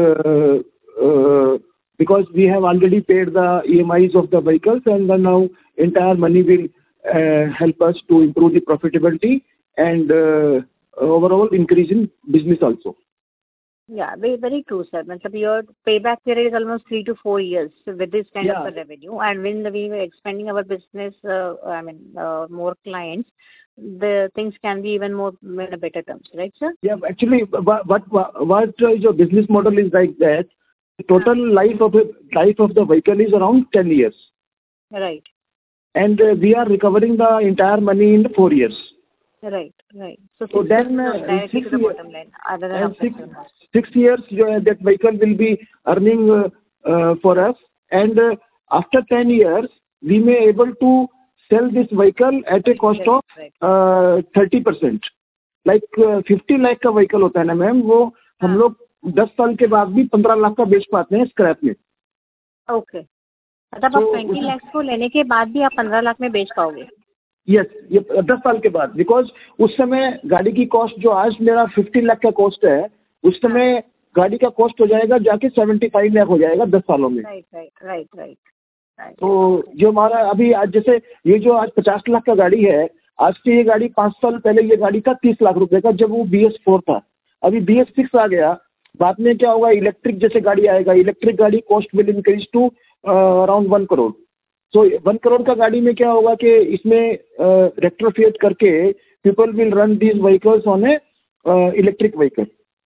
[SPEAKER 3] uh, uh, because we have already paid the E M Is of the vehicles, and then now entire money will uh, help us to improve the profitability and uh, overall increase in business also.
[SPEAKER 10] Yeah, very, very true, sir. So your payback period is almost three to four years with this kind
[SPEAKER 3] Yeah.
[SPEAKER 10] of a revenue. And when we were expanding our business, uh, I mean, uh, more clients, the things can be even more in a better terms, right, sir?
[SPEAKER 3] Yeah, actually, what what what is your business model is like that. The total life of a, life of the vehicle is around ten years,
[SPEAKER 10] Right,
[SPEAKER 3] and uh, we are recovering the entire money in four years.
[SPEAKER 10] right, right. So,
[SPEAKER 3] So
[SPEAKER 10] six
[SPEAKER 3] then,
[SPEAKER 10] years
[SPEAKER 3] uh,
[SPEAKER 10] directly
[SPEAKER 3] six
[SPEAKER 10] to the
[SPEAKER 3] years-
[SPEAKER 10] bottom line, other than
[SPEAKER 3] And
[SPEAKER 10] upfront
[SPEAKER 3] six
[SPEAKER 10] cost.
[SPEAKER 3] six years uh, that vehicle will be earning uh, uh, for us, and uh, after ten years we may able to sell this vehicle at a cost of
[SPEAKER 10] Right.
[SPEAKER 3] uh, thirty percent. Like uh, fifty lakh का vehicle होता है ना ma'am, वो हम
[SPEAKER 10] हाँ.
[SPEAKER 3] लोग दस साल के बाद भी पंद्रह लाख का बेच पाते हैं स्क्रैप में.
[SPEAKER 10] ओके, मतलब आप
[SPEAKER 3] So,
[SPEAKER 10] ट्वेंटी
[SPEAKER 3] उस-
[SPEAKER 10] लैक्स को लेने के बाद भी आप पंद्रह लाख में बेच पाओगे.
[SPEAKER 3] यस, ये दस साल के बाद, बिकॉज उस समय गाड़ी की कॉस्ट जो आज मेरा फिफ्टी लाख का कॉस्ट है, उस समय गाड़ी का कॉस्ट हो जाएगा जाके सेवेंटी फाइव लाख हो जाएगा दस सालों में.
[SPEAKER 10] Right right right right right.
[SPEAKER 3] तो जो हमारा अभी आज जैसे ये जो आज पचास लाख का गाड़ी है, आज से ये गाड़ी पाँच साल पहले ये गाड़ी था तीस लाख रुपए का, जब वो बी एस फोर था. अभी बी एस सिक्स आ गया. बाद में क्या होगा, इलेक्ट्रिक जैसे गाड़ी आएगा, इलेक्ट्रिक गाड़ी cost will increase to around one crore. So one crore का गाड़ी में क्या होगा कि इसमें रेट्रोफिट करके people will run these vehicles on a electric vehicle.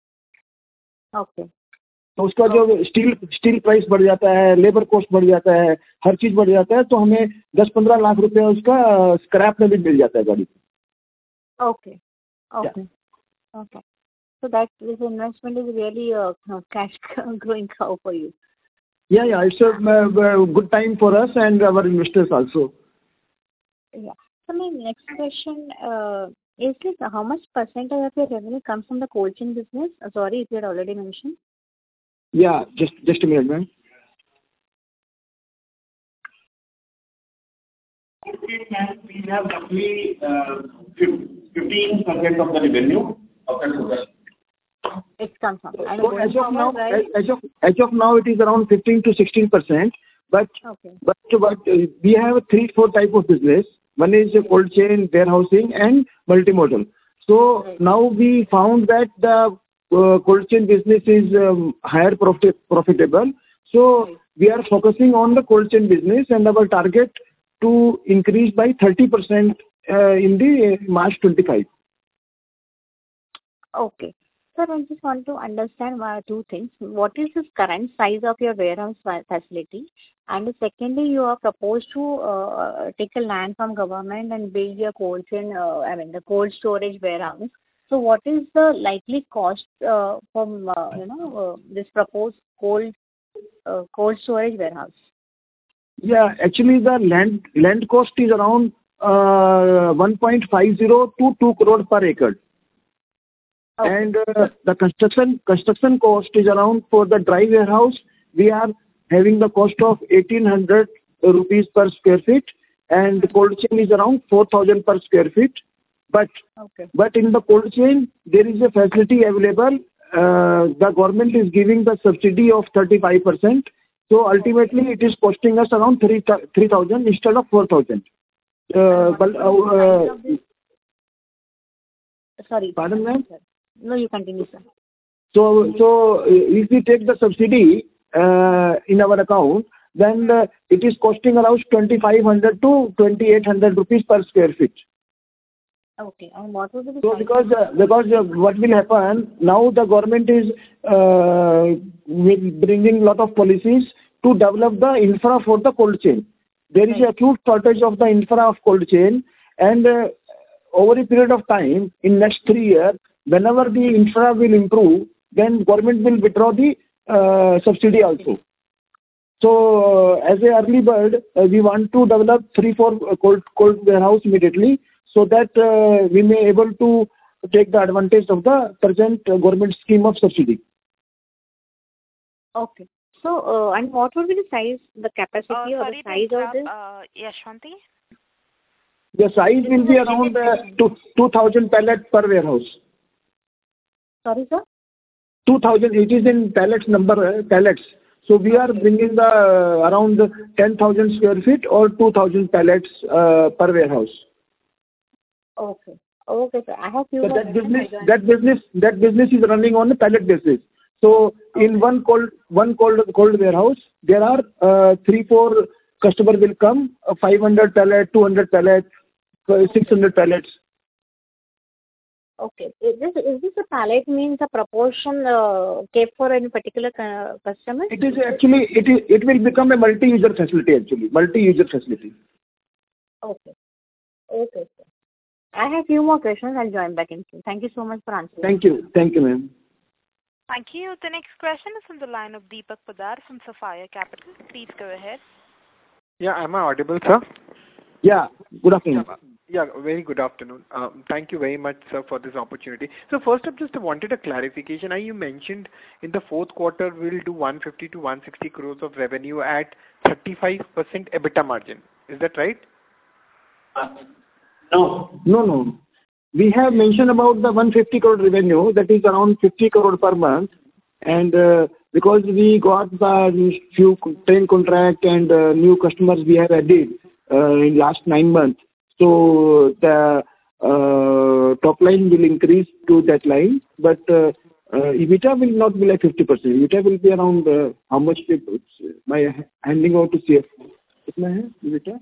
[SPEAKER 10] Okay.
[SPEAKER 3] तो उसका जो स्टील स्टील प्राइस बढ़ जाता है, लेबर कॉस्ट बढ़ जाता है, हर चीज बढ़ जाता है, तो हमें दस पंद्रह लाख रुपए उसका स्क्रैप में भी मिल जाता है गाड़ी.
[SPEAKER 10] Okay. Okay. Okay. So that this investment is really a uh, cash growing cow for you.
[SPEAKER 3] Yeah, yeah, it's a uh, good time for us and our investors also.
[SPEAKER 10] Yeah. So my next question uh, is like how much percentage of your revenue comes from the cold chain business? Uh, sorry if you had already mentioned.
[SPEAKER 3] Yeah, just just a minute, ma'am.
[SPEAKER 4] We have roughly uh, fifteen percent of the revenue of the total.
[SPEAKER 10] It's some, some. And
[SPEAKER 3] So
[SPEAKER 10] going
[SPEAKER 3] as of now,
[SPEAKER 10] forward, right?
[SPEAKER 3] as of as of now, it is around fifteen to sixteen percent. But
[SPEAKER 10] Okay.
[SPEAKER 3] but but uh, we have three four type of business. One is uh, cold chain, warehousing, and multimodal. So
[SPEAKER 10] Right.
[SPEAKER 3] now we found that the uh, cold chain business is um, higher profit, profitable. So
[SPEAKER 10] Right.
[SPEAKER 3] we are focusing on the cold chain business, and our target to increase by thirty percent uh, in the March twenty-five.
[SPEAKER 10] Okay. Sir, I just want to understand uh, two things. What is the current size of your warehouse fa- facility? And secondly, you are proposed to uh, take a land from government and build your cold chain, uh, I mean, the cold storage warehouse. So what is the likely cost uh, from, uh, you know, uh, this proposed cold uh, cold storage warehouse?
[SPEAKER 3] Yeah, actually the land land cost is around uh, one point five zero to two crore per acre.
[SPEAKER 10] Okay.
[SPEAKER 3] And uh, the construction construction cost is around, for the dry warehouse, we are having the cost of eighteen hundred rupees per square feet, and the cold chain is around four thousand per square feet. But
[SPEAKER 10] Okay.
[SPEAKER 3] but in the cold chain, there is a facility available. Uh, the government is giving the subsidy of thirty-five percent. So ultimately, it is costing us around three three thousand instead of four thousand. Uh,
[SPEAKER 10] And what
[SPEAKER 3] but
[SPEAKER 10] is the
[SPEAKER 3] uh,
[SPEAKER 10] size
[SPEAKER 3] uh,
[SPEAKER 10] of this? Sorry.
[SPEAKER 3] pardon, ma'am?
[SPEAKER 10] Sir. No, you continue, sir.
[SPEAKER 3] So, so uh, if we take the subsidy uh, in our account, then uh, it is costing around twenty-five hundred to twenty-eight hundred rupees per square feet.
[SPEAKER 10] Okay. And what will be the
[SPEAKER 3] So
[SPEAKER 10] size
[SPEAKER 3] because
[SPEAKER 10] of
[SPEAKER 3] uh, because uh, what will happen now, the government is uh, will bringing lot of policies to develop the infra for the cold chain. There is
[SPEAKER 10] Right.
[SPEAKER 3] a acute shortage of the infra of cold chain, and uh, over a period of time, in next three years, whenever the infra will improve, then government will withdraw the uh, subsidy also. So, uh, as a early bird, uh, we want to develop three, four uh, cold cold warehouse immediately, so that uh, we may able to take the advantage of the present uh, government scheme of subsidy.
[SPEAKER 10] Okay. So, uh, and what will be the size, the
[SPEAKER 1] Uh,
[SPEAKER 10] capacity or the
[SPEAKER 1] sorry to
[SPEAKER 10] size of
[SPEAKER 1] interrupt,
[SPEAKER 10] this?
[SPEAKER 1] uh, Yashwanti.
[SPEAKER 3] The size will be around uh, two, 2,000 pallets per warehouse.
[SPEAKER 10] Sorry, sir?
[SPEAKER 3] two thousand, it is in pallets number, uh, pallets. So we are bringing the uh, around ten thousand square feet or two thousand pallets uh, per warehouse.
[SPEAKER 10] Okay. Okay, sir. I have few
[SPEAKER 3] So
[SPEAKER 10] more
[SPEAKER 3] that
[SPEAKER 10] questions.
[SPEAKER 3] business,
[SPEAKER 10] I join-
[SPEAKER 3] that business, that business is running on a pallet basis. So in one cold, one cold, cold warehouse, there are uh, three, four customer will come, uh, five hundred pallet, two hundred pallet, uh, six hundred pallets.
[SPEAKER 10] Okay. Is this, is this a pallet means a proportion uh, kept for any particular uh, customer?
[SPEAKER 3] It is actually, it is, it will become a multi-user facility actually, multi-user facility.
[SPEAKER 10] Okay. Okay, sir. I have few more questions. I'll join back in. Thank you so much for answering.
[SPEAKER 3] Thank you. Thank you, ma'am.
[SPEAKER 1] Thank you. The next question is from the line of Deepak Poddar from Sapphire Capital. Please go ahead.
[SPEAKER 11] Yeah, am I audible, sir?
[SPEAKER 3] Yeah, good afternoon.
[SPEAKER 11] Yeah, very good afternoon. Um, Thank you very much, sir, for this opportunity. So first up, just wanted a clarification. Now, you mentioned in the fourth quarter, we'll do one fifty to one sixty crores of revenue at thirty-five percent EBITDA margin. Is that right?
[SPEAKER 3] No, no, no. We have mentioned about the one hundred fifty crore revenue, that is around fifty crore per month. And uh, because we got the few train contract and uh, new customers we have added uh, in last nine months, so the uh, top line will increase to that line, but uh, uh, EBITDA will not be like fifty percent. EBITDA will be around uh, how much? By handing over to C F O. Kitna hai EBITDA?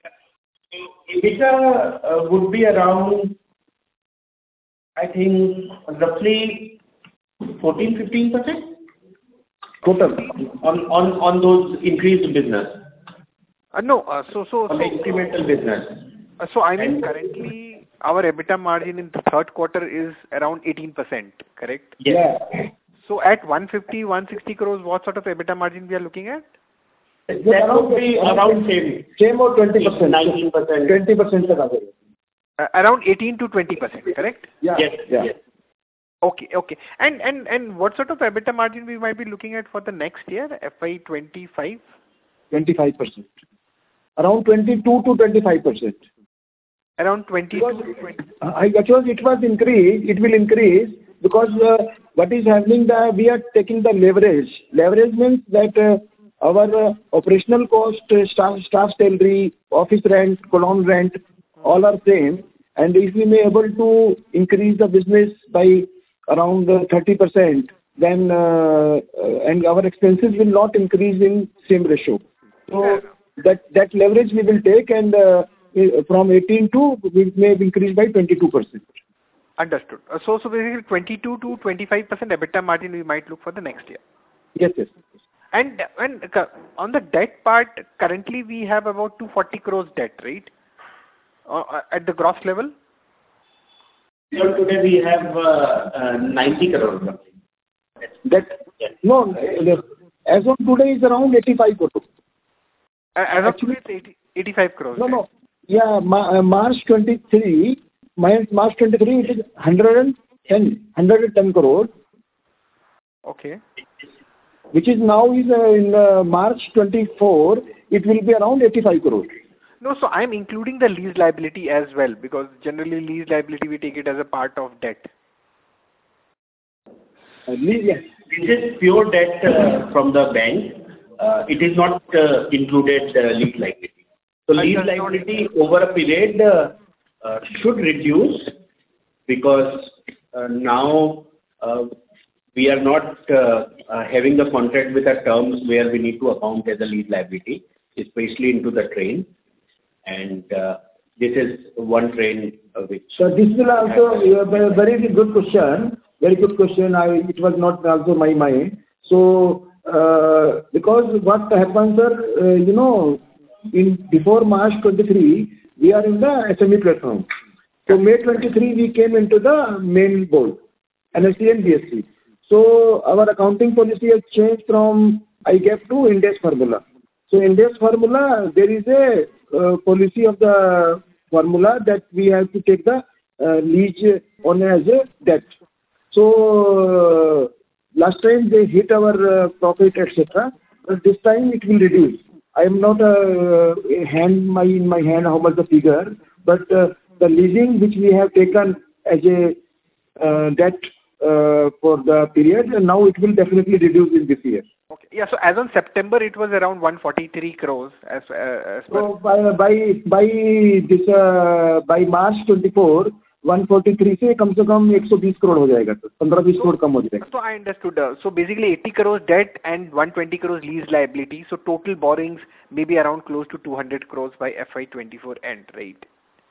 [SPEAKER 4] EBITDA uh, would be around, I think, roughly fourteen to fifteen percent
[SPEAKER 3] Total.
[SPEAKER 4] on, on, on those increased business,
[SPEAKER 11] Uh, No. uh, So, so,
[SPEAKER 4] on the incremental business.
[SPEAKER 11] uh, so I mean, currently, our EBITDA margin in the third quarter is around eighteen percent, correct?
[SPEAKER 4] Yes.
[SPEAKER 11] So at one fifty, one sixty crores, what sort of EBITDA margin we are looking at?
[SPEAKER 4] That would be around same.
[SPEAKER 3] Same or twenty percent?
[SPEAKER 4] nineteen percent.
[SPEAKER 3] twenty percent ka aage.
[SPEAKER 11] Uh, Around eighteen to twenty percent, correct?
[SPEAKER 3] Yeah.
[SPEAKER 4] Yes,
[SPEAKER 3] Yeah.
[SPEAKER 4] yes.
[SPEAKER 11] Okay, okay. And and and what sort of EBITDA margin we might be looking at for the next year, F Y twenty-five?
[SPEAKER 3] twenty-five percent. Around twenty-two to twenty-five percent.
[SPEAKER 11] Around twenty
[SPEAKER 3] Because
[SPEAKER 11] to twenty.
[SPEAKER 3] uh, I- because it was increased, it will increase because uh, what is happening that we are taking the leverage. Leverage means that uh, our uh, operational cost, uh, staff, staff salary, office rent, column rent, all are same. And if we may able to increase the business by around uh, thirty percent, then uh, uh, and our expenses will not increase in same ratio. So that that leverage we will take, and uh, from eighteen to we may increase by twenty-two percent.
[SPEAKER 11] Understood. Uh, so so basically twenty-two to twenty-five percent EBITDA margin we might look for the next year.
[SPEAKER 3] Yes, yes.
[SPEAKER 11] And and uh, on the debt part, currently we have about two hundred forty crores debt, right? Uh, at the gross level?
[SPEAKER 4] So today we have uh, uh, ninety crores.
[SPEAKER 3] That, no, as of today is around eighty-five crores.
[SPEAKER 11] Uh, as of Actually, today it's eighty, eighty-five crores.
[SPEAKER 3] No, right? no. Yeah, Ma- uh, March twenty-three, March twenty-three it is one hundred ten, one hundred ten crores.
[SPEAKER 11] Okay.
[SPEAKER 3] Which is now is uh, in uh, March twenty-four, it will be around eighty-five crores.
[SPEAKER 11] No, so I'm including the lease liability as well, because generally lease liability we take it as a part of debt.
[SPEAKER 3] Uh, lease, yes.
[SPEAKER 4] This is pure debt uh, from the bank. Uh, it is not uh, included uh, lease liability. So lease liability over a period uh, uh, should reduce, because uh, now uh, we are not uh, uh, having the contract with the terms where we need to account as a lease liability, especially into the train. And uh, this is one train uh, which...
[SPEAKER 3] So this will also, uh, very good question, very good question. I, it was not also my mind. So, uh, because what happens, sir, uh, you know, in before March twenty-three, we are in the S M E platform. So May twenty-three, we came into the main board, N S E and B S C. So our accounting policy has changed from I G A P to Ind AS formula. So in this formula, there is a uh, policy of the formula that we have to take the uh, lease on as a debt. So uh, last time they hit our uh, profit, et cetera. But this time it will reduce. I am not uh, hand my in my hand how much the figure, but uh, the leasing which we have taken as a uh, debt uh, for the period, and now it will definitely reduce in this year.
[SPEAKER 11] Okay. Yeah. So as on September, it was around one hundred forty-three crores. As, uh, as
[SPEAKER 3] so by by by this uh, by March twenty-four, one hundred forty-three से कम से कम one hundred twenty crore हो जाएगा, तो पंद्रह बीस crore कम हो जाएगा.
[SPEAKER 11] So I understood. Uh, so basically eighty crores debt and one hundred twenty crores lease liability. So total borrowings may be around close to two hundred crores by F Y twenty-four end, right?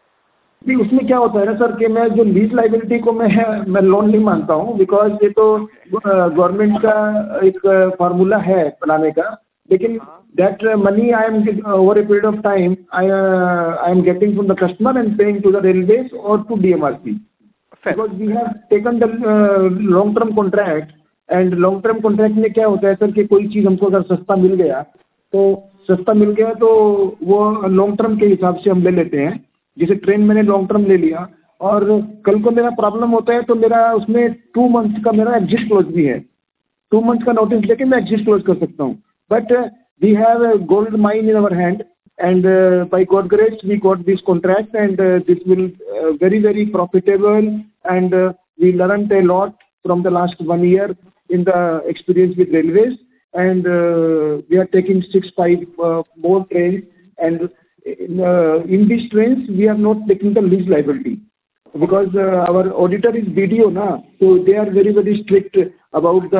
[SPEAKER 3] जी उसमें क्या होता है ना sir कि मैं जो lease liability को मैं मैं लोन नहीं मानता हूँ, बिकॉज ये तो गवर्नमेंट का एक फार्मूला है बनाने का, लेकिन that money I am over a period of time I I am getting from the customer and paying to the railways और to DMRC, because we have taken the long term contract. And long term contract में क्या होता है sir कि कोई चीज़ हमको अगर सस्ता मिल गया तो सस्ता मिल गया तो वो लॉन्ग टर्म के हिसाब से हम ले लेते हैं. जैसे ट्रेन मैंने लॉन्ग टर्म ले लिया और कल को मेरा प्रॉब्लम होता है तो मेरा उसमें टू मंथ का मेरा एग्जिस्ट क्लोज भी है. टू मंथ का नोटिस लेके मैं एग्जिस्ट क्लोज कर सकता हूँ. But we have gold mine in our hand and by God grace we got this contract and this will very very profitable and we learn a lot from the last one year in the experience with railways and we are taking six five more train and In, uh, in these trains, we are not taking the lease liability because uh, our auditor is B D O, na, so they are very very strict about the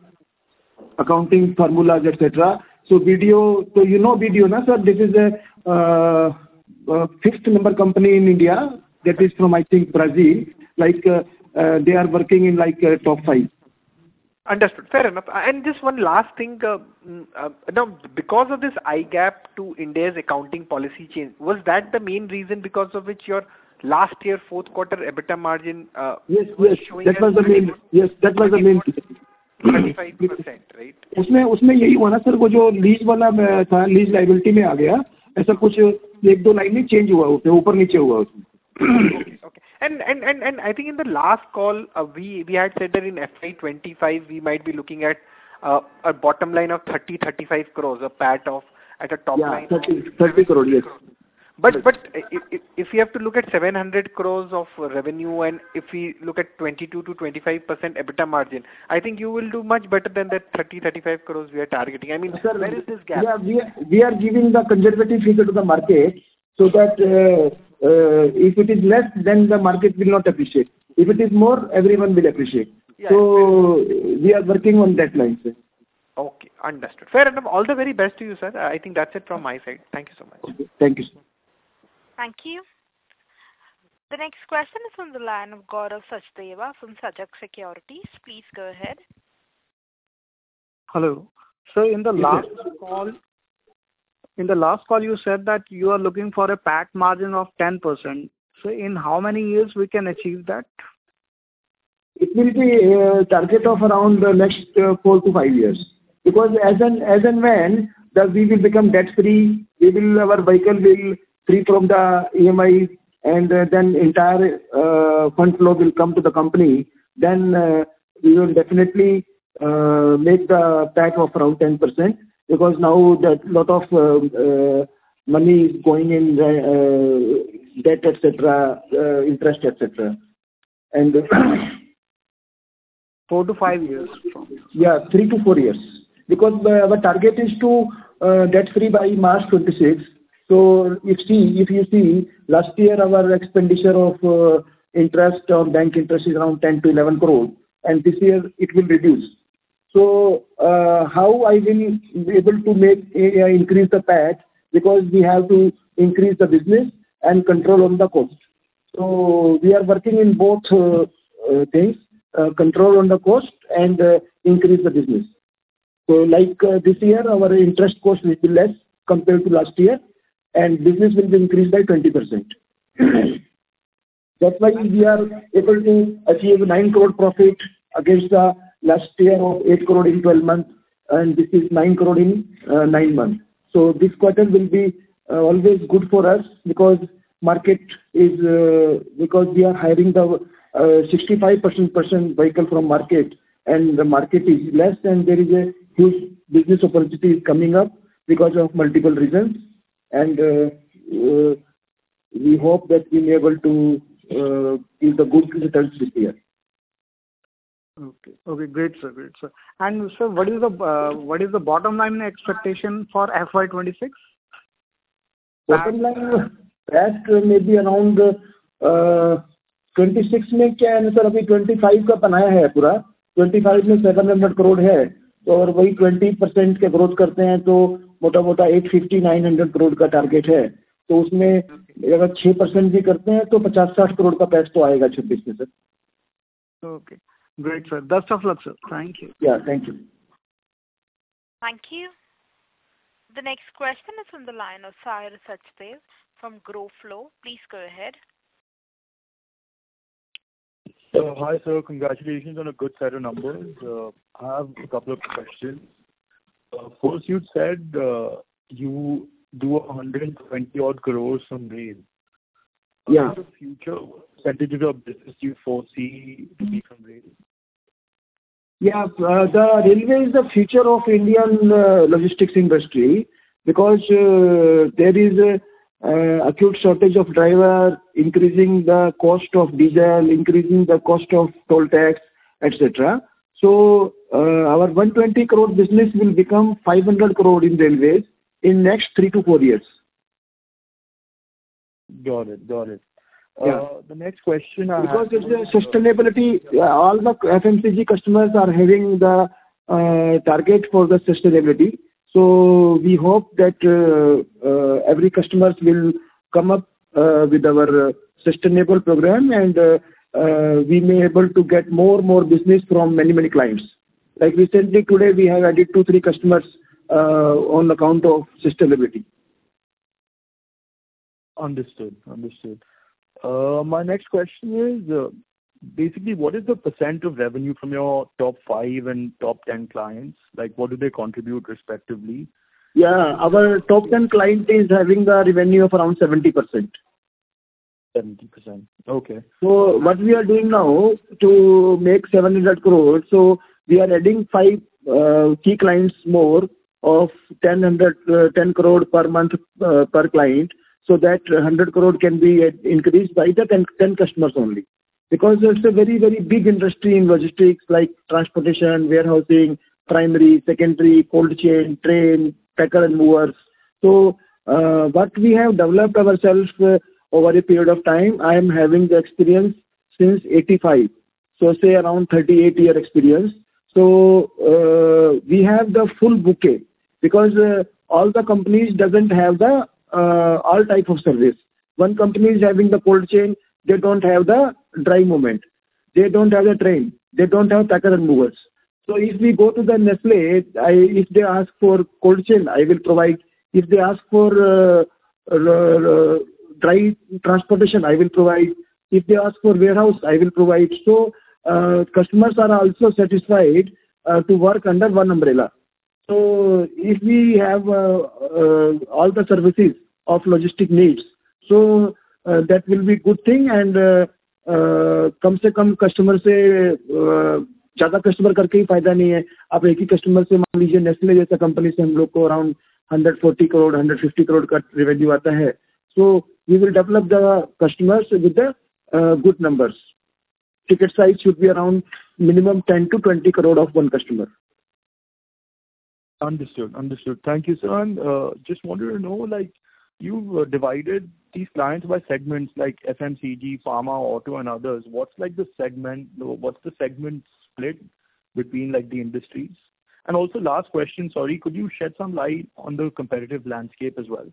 [SPEAKER 3] accounting formulas, et cetera. So B D O, so you know B D O, na sir. This is a, uh, a fifth number company in India that is from I think Brazil. Like uh, uh, they are working in like uh, top five.
[SPEAKER 11] Understood. Fair enough. And just one last thing. Uh, uh, now, because of this I G A P to India's accounting policy change, was that the main reason because of which your last year fourth quarter EBITDA margin uh,
[SPEAKER 3] yes,
[SPEAKER 11] was
[SPEAKER 3] yes,
[SPEAKER 11] showing
[SPEAKER 3] that was the main. Yes, that was the main.
[SPEAKER 11] thirty-five percent, right?
[SPEAKER 3] उसमें उसमें यही हुआ ना sir, वो जो lease वाला था, lease liability में आ गया, ऐसा कुछ एक दो लाइन में चेंज हुआ, ऊपर नीचे हुआ उसमें.
[SPEAKER 11] Okay, okay. And, and, and, and I think in the last call, uh, we, we had said that in F Y twenty-five, we might be looking at uh, a bottom line of thirty, thirty-five crores, a P A T of, at a top
[SPEAKER 3] yeah,
[SPEAKER 11] line.
[SPEAKER 3] thirty, thirty crores, yes.
[SPEAKER 11] But but if, if if we have to look at seven hundred crores of revenue and if we look at twenty-two to twenty-five percent EBITDA margin, I think you will do much better than that thirty, thirty-five crores we are targeting. I mean,
[SPEAKER 3] Sir,
[SPEAKER 11] where is this gap?
[SPEAKER 3] Yeah, we are, we are giving the conservative figure to the market so that uh, uh, if it is less, then the market will not appreciate. If it is more, everyone will appreciate.
[SPEAKER 11] Yeah,
[SPEAKER 3] so we are working on that line, sir.
[SPEAKER 11] Okay, understood. Fair enough. All the very best to you, sir. I think that's it from my side. Thank you so much.
[SPEAKER 3] Okay. Thank you, sir.
[SPEAKER 1] Thank you. The next question is on the line of Gaurav Sachdeva from Sajak Securities. Please go ahead.
[SPEAKER 12] Hello. So in the
[SPEAKER 3] Yes,
[SPEAKER 12] last
[SPEAKER 3] sir.
[SPEAKER 12] call, in the last call, you said that you are looking for a P A T margin of ten percent. So in how many years we can achieve that?
[SPEAKER 3] It will be a target of around the next uh, four to five years. Because as and as and when that we will become debt free, we will our vehicle will free from the E M I, and uh, then entire uh, fund flow will come to the company. Then uh, we will definitely uh, make the P A T of around ten percent. Because now that lot of uh, uh, money is going in uh, debt, et cetera, uh, interest, et cetera, and
[SPEAKER 12] Four to five years.
[SPEAKER 3] yeah, three to four years. Because uh, our target is to uh, debt free by March twenty-six. So if see if you see last year our expenditure of uh, interest on bank interest is around ten to eleven crore, and this year it will reduce. So uh, how I will be able to make uh, increase the P A T, because we have to increase the business and control on the cost. So we are working in both uh, uh, things, uh, control on the cost and uh, increase the business. So like uh, this year our interest cost will be less compared to last year, and business will be increased by twenty percent. That's why we are able to achieve nine crore profit against the last year of eight crore in twelve months, and this is nine crore in uh, nine months. So this quarter will be uh, always good for us, because market is, uh, because we are hiring the uh, sixty-five percent percent vehicle from market, and the market is less, and there is a huge business opportunity coming up because of multiple reasons. And uh, uh, we hope that we will be able to uh, give the good results this year.
[SPEAKER 12] Okay. Okay. Great, sir. Great, sir. And sir, what is the uh, what is the bottom line expectation for F Y twenty-six?
[SPEAKER 3] Bottom line, P A T may be around uh, twenty-six में क्या है ना sir, अभी twenty-five का बनाया है पूरा, twenty-five में seven hundred करोड़ है, तो और वही twenty percent के ग्रोथ करते हैं तो मोटा मोटा eight fifty nine hundred crore का टारगेट है. तो उसमें अगर six percent भी करते हैं तो fifty sixty करोड़ का पैस तो आएगा छब्बीस में sir.
[SPEAKER 12] Okay. Great, sir. Best of luck, sir. Thank you.
[SPEAKER 3] Yeah, thank you.
[SPEAKER 1] Thank you. The next question is on the line of Sahir Sachdev from Grow Flow. Please go ahead.
[SPEAKER 13] Uh, hi, sir. Congratulations on a good set of numbers. Uh, I have a couple of questions. Uh, first, you said uh, you do one hundred twenty odd crores from rail.
[SPEAKER 3] Yeah.
[SPEAKER 13] In the future, what percentage of your business do you foresee to be from rail?
[SPEAKER 3] Yeah, uh, the railway is the future of Indian uh, logistics industry, because uh, there is a uh, acute shortage of driver, increasing the cost of diesel, increasing the cost of toll tax, et cetera. So uh, our one hundred twenty crore business will become five hundred crore in railways in next three to four years.
[SPEAKER 13] Got it. Got it.
[SPEAKER 3] Yeah.
[SPEAKER 13] Uh, the next question I
[SPEAKER 3] Because
[SPEAKER 13] have
[SPEAKER 3] it's a sustainability, uh, all the F M C G customers are having the uh, target for the sustainability. So we hope that uh, uh, every customers will come up uh, with our uh, sustainable program, and uh, uh, we may able to get more more business from many many clients. Like recently today we have added two three customers uh, on account of sustainability.
[SPEAKER 13] Understood. Understood. Uh, my next question is, uh, basically, what is the percent of revenue from your top five and top ten clients? Like, what do they contribute respectively?
[SPEAKER 3] Yeah, our top ten client is having the revenue of around seventy percent.
[SPEAKER 13] seventy percent. Okay.
[SPEAKER 3] So what we are doing now to make seven hundred crores, so we are adding five uh, key clients more of ten hundred, uh, ten crore per month uh, per client. so that one hundred crore can be uh, increased by the ten, ten customers only. Because it's a very, very big industry in logistics like transportation, warehousing, primary, secondary, cold chain, train, packer and movers. So uh, what we have developed ourselves uh, over a period of time, I am having the experience since eighty-five. So say around thirty-eight year experience. So uh, we have the full bouquet because uh, all the companies doesn't have the uh, all type of service. One company is having the cold chain, they don't have the dry movement. They don't have the train. They don't have packer and movers. So if we go to the Nestle, I, if they ask for cold chain, I will provide. If they ask for uh, uh, dry transportation, I will provide. If they ask for warehouse, I will provide. So uh, customers are also satisfied uh, to work under one umbrella. So if we have uh, uh, all the services of logistic needs, so uh, that will be good thing. And uh, uh, कम से कम customer से ज़्यादा customer करके ही फायदा नहीं है. आप एक ही कस्टमर से मान लीजिए नेस्ले जैसा कंपनी से हम लोग को around one hundred forty crore one hundred fifty crore का रेवेन्यू आता है. So we will develop the customers with the uh, good numbers. Ticket size should be around minimum ten to twenty crore of one customer.
[SPEAKER 13] Understood. Understood. Thank you, sir. And uh, just wanted to know, like, you've uh, divided these clients by segments like F M C G, pharma, auto, and others. What's like the segment? What's the segment split between like the industries? And also, last question. Sorry, could you shed some light on the competitive landscape as well?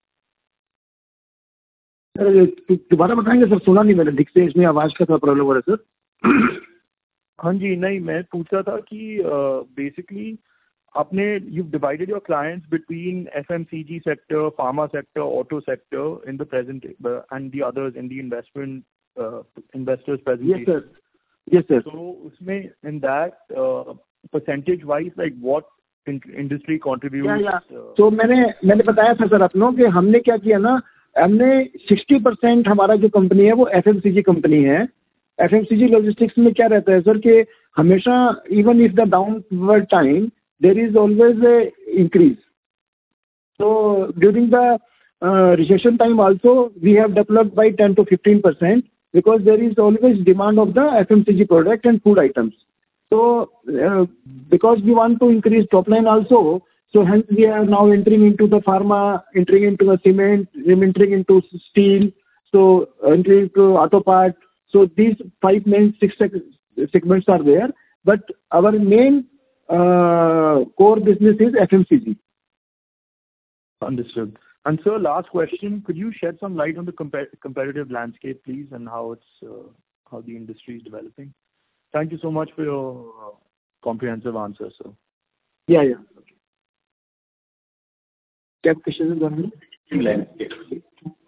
[SPEAKER 3] दोबारा बताएंगे sir, सुना नहीं मैंने ठीक से, इसमें आवाज का थोड़ा प्रॉब्लम हो रहा है सर.
[SPEAKER 13] हाँ जी, नहीं मैं पूछ रहा था कि बेसिकली आपने you've divided your clients between F M C G sector, pharma sector, auto sector in the present uh, and the others in the investment uh, investors presentation.
[SPEAKER 3] Yes sir. Yes sir.
[SPEAKER 13] So उसमें in that uh, percentage wise, like what in, industry contributes?
[SPEAKER 3] Yeah, yeah. uh, So मैंने मैंने बताया था sir अपनों कि हमने क्या किया ना, हमने sixty percent हमारा जो कंपनी है वो F M C G company है. F M C G logistics में क्या रहता है सर कि हमेशा even if the downward time there is always a increase. So during the uh, recession time also we have developed by ten to fifteen percent because there is always demand of the F M C G product and food items. So uh, because we want to increase top line also, so hence we are now entering into the pharma, entering into the cement, entering into steel, so entering into auto part. So these five main six segments are there, but our main uh, core business is F M C G.
[SPEAKER 13] Understood. And sir, last question, could you shed some light on the compa- competitive landscape, please, and how it's uh, how the industry is developing? Thank you so much for your uh, comprehensive answer, sir.
[SPEAKER 3] Yeah, yeah. क्या question है government landscape?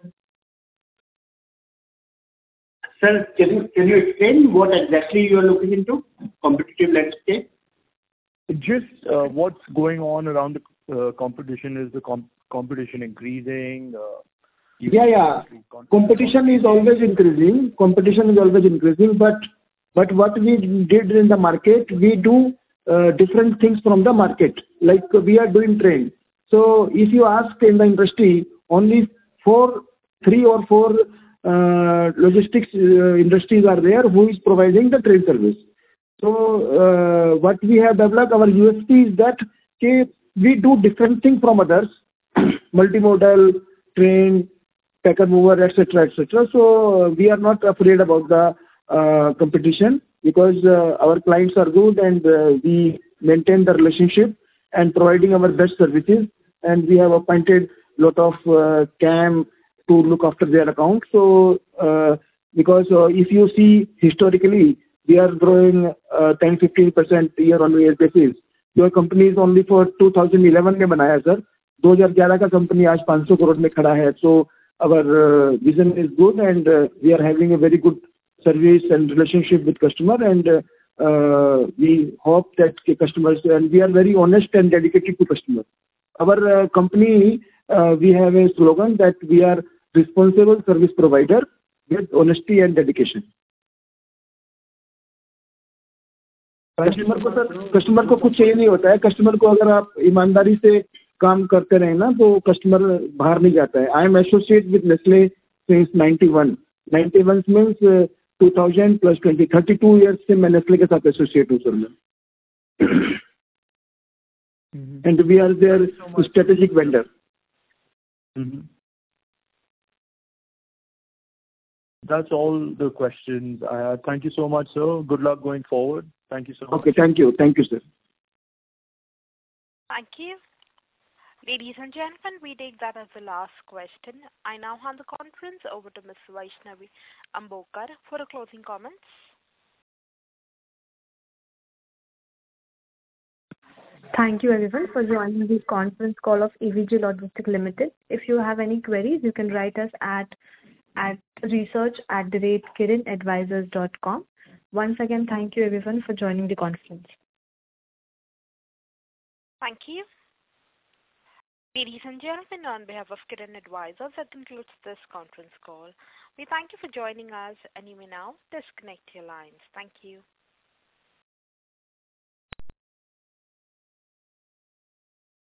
[SPEAKER 3] Sir, can you can you explain what exactly you are looking into? Competitive landscape?
[SPEAKER 13] Just uh, what's going on around the uh, competition? Is the comp- competition increasing? Uh,
[SPEAKER 3] yeah, yeah. Competition is always increasing. Competition is always increasing. But but what we did in the market, we do uh, different things from the market. Like we are doing train. So if you ask in the industry, only four, three or four uh, logistics uh, industries are there who is providing the train service. So uh, what we have developed, our U S P is that okay, we do different things from others, multimodal, train, packer mover, et cetera, et cetera. So uh, we are not afraid about the uh, competition because uh, our clients are good and uh, we maintain the relationship and providing our best services. And we have appointed lot of uh, C A M to look after their account. So uh, because uh, if you see historically, we are growing uh, ten to fifteen percent year on year basis. Your company is only for two thousand eleven में बनाया sir. twenty eleven का company आज five hundred crore में खड़ा है. So our uh, vision is good and uh, we are having a very good service and relationship with customer and uh, uh, we hope that customers, and we are very honest and dedicated to customer. Our uh, company, uh, we have a slogan that we are responsible service provider with honesty and dedication. Customer को sir customer को कुछ चाहिए नहीं होता है. Customer को अगर आप ईमानदारी से काम करते रहे ना तो कस्टमर बाहर नहीं जाता है. I am associate with Nestle since ninety-one. ninety-one means two thousand plus twenty, thirty-two years से मैं नेस्ले के साथ एसोसिएट हूँ सर मैं. And we are their strategic vendor.
[SPEAKER 13] That's all the questions I had. Thank you so much, sir. Good luck going forward. Thank you so much.
[SPEAKER 3] Okay, thank you. Thank you, sir.
[SPEAKER 1] Thank you. Ladies and gentlemen, we take that as the last question. I now hand the conference over to Miz Vaishnavi Ambokar for a closing comments.
[SPEAKER 2] Thank you everyone for joining the conference call of A V G Logistics Limited. If you have any queries, you can write us at at research at the rate kirin advisors dot com. Once again, thank you everyone for joining the conference.
[SPEAKER 1] Thank you. Ladies and gentlemen, on behalf of Kirin Advisors, that concludes this conference call. We thank you for joining us, and you may now disconnect your lines. Thank you.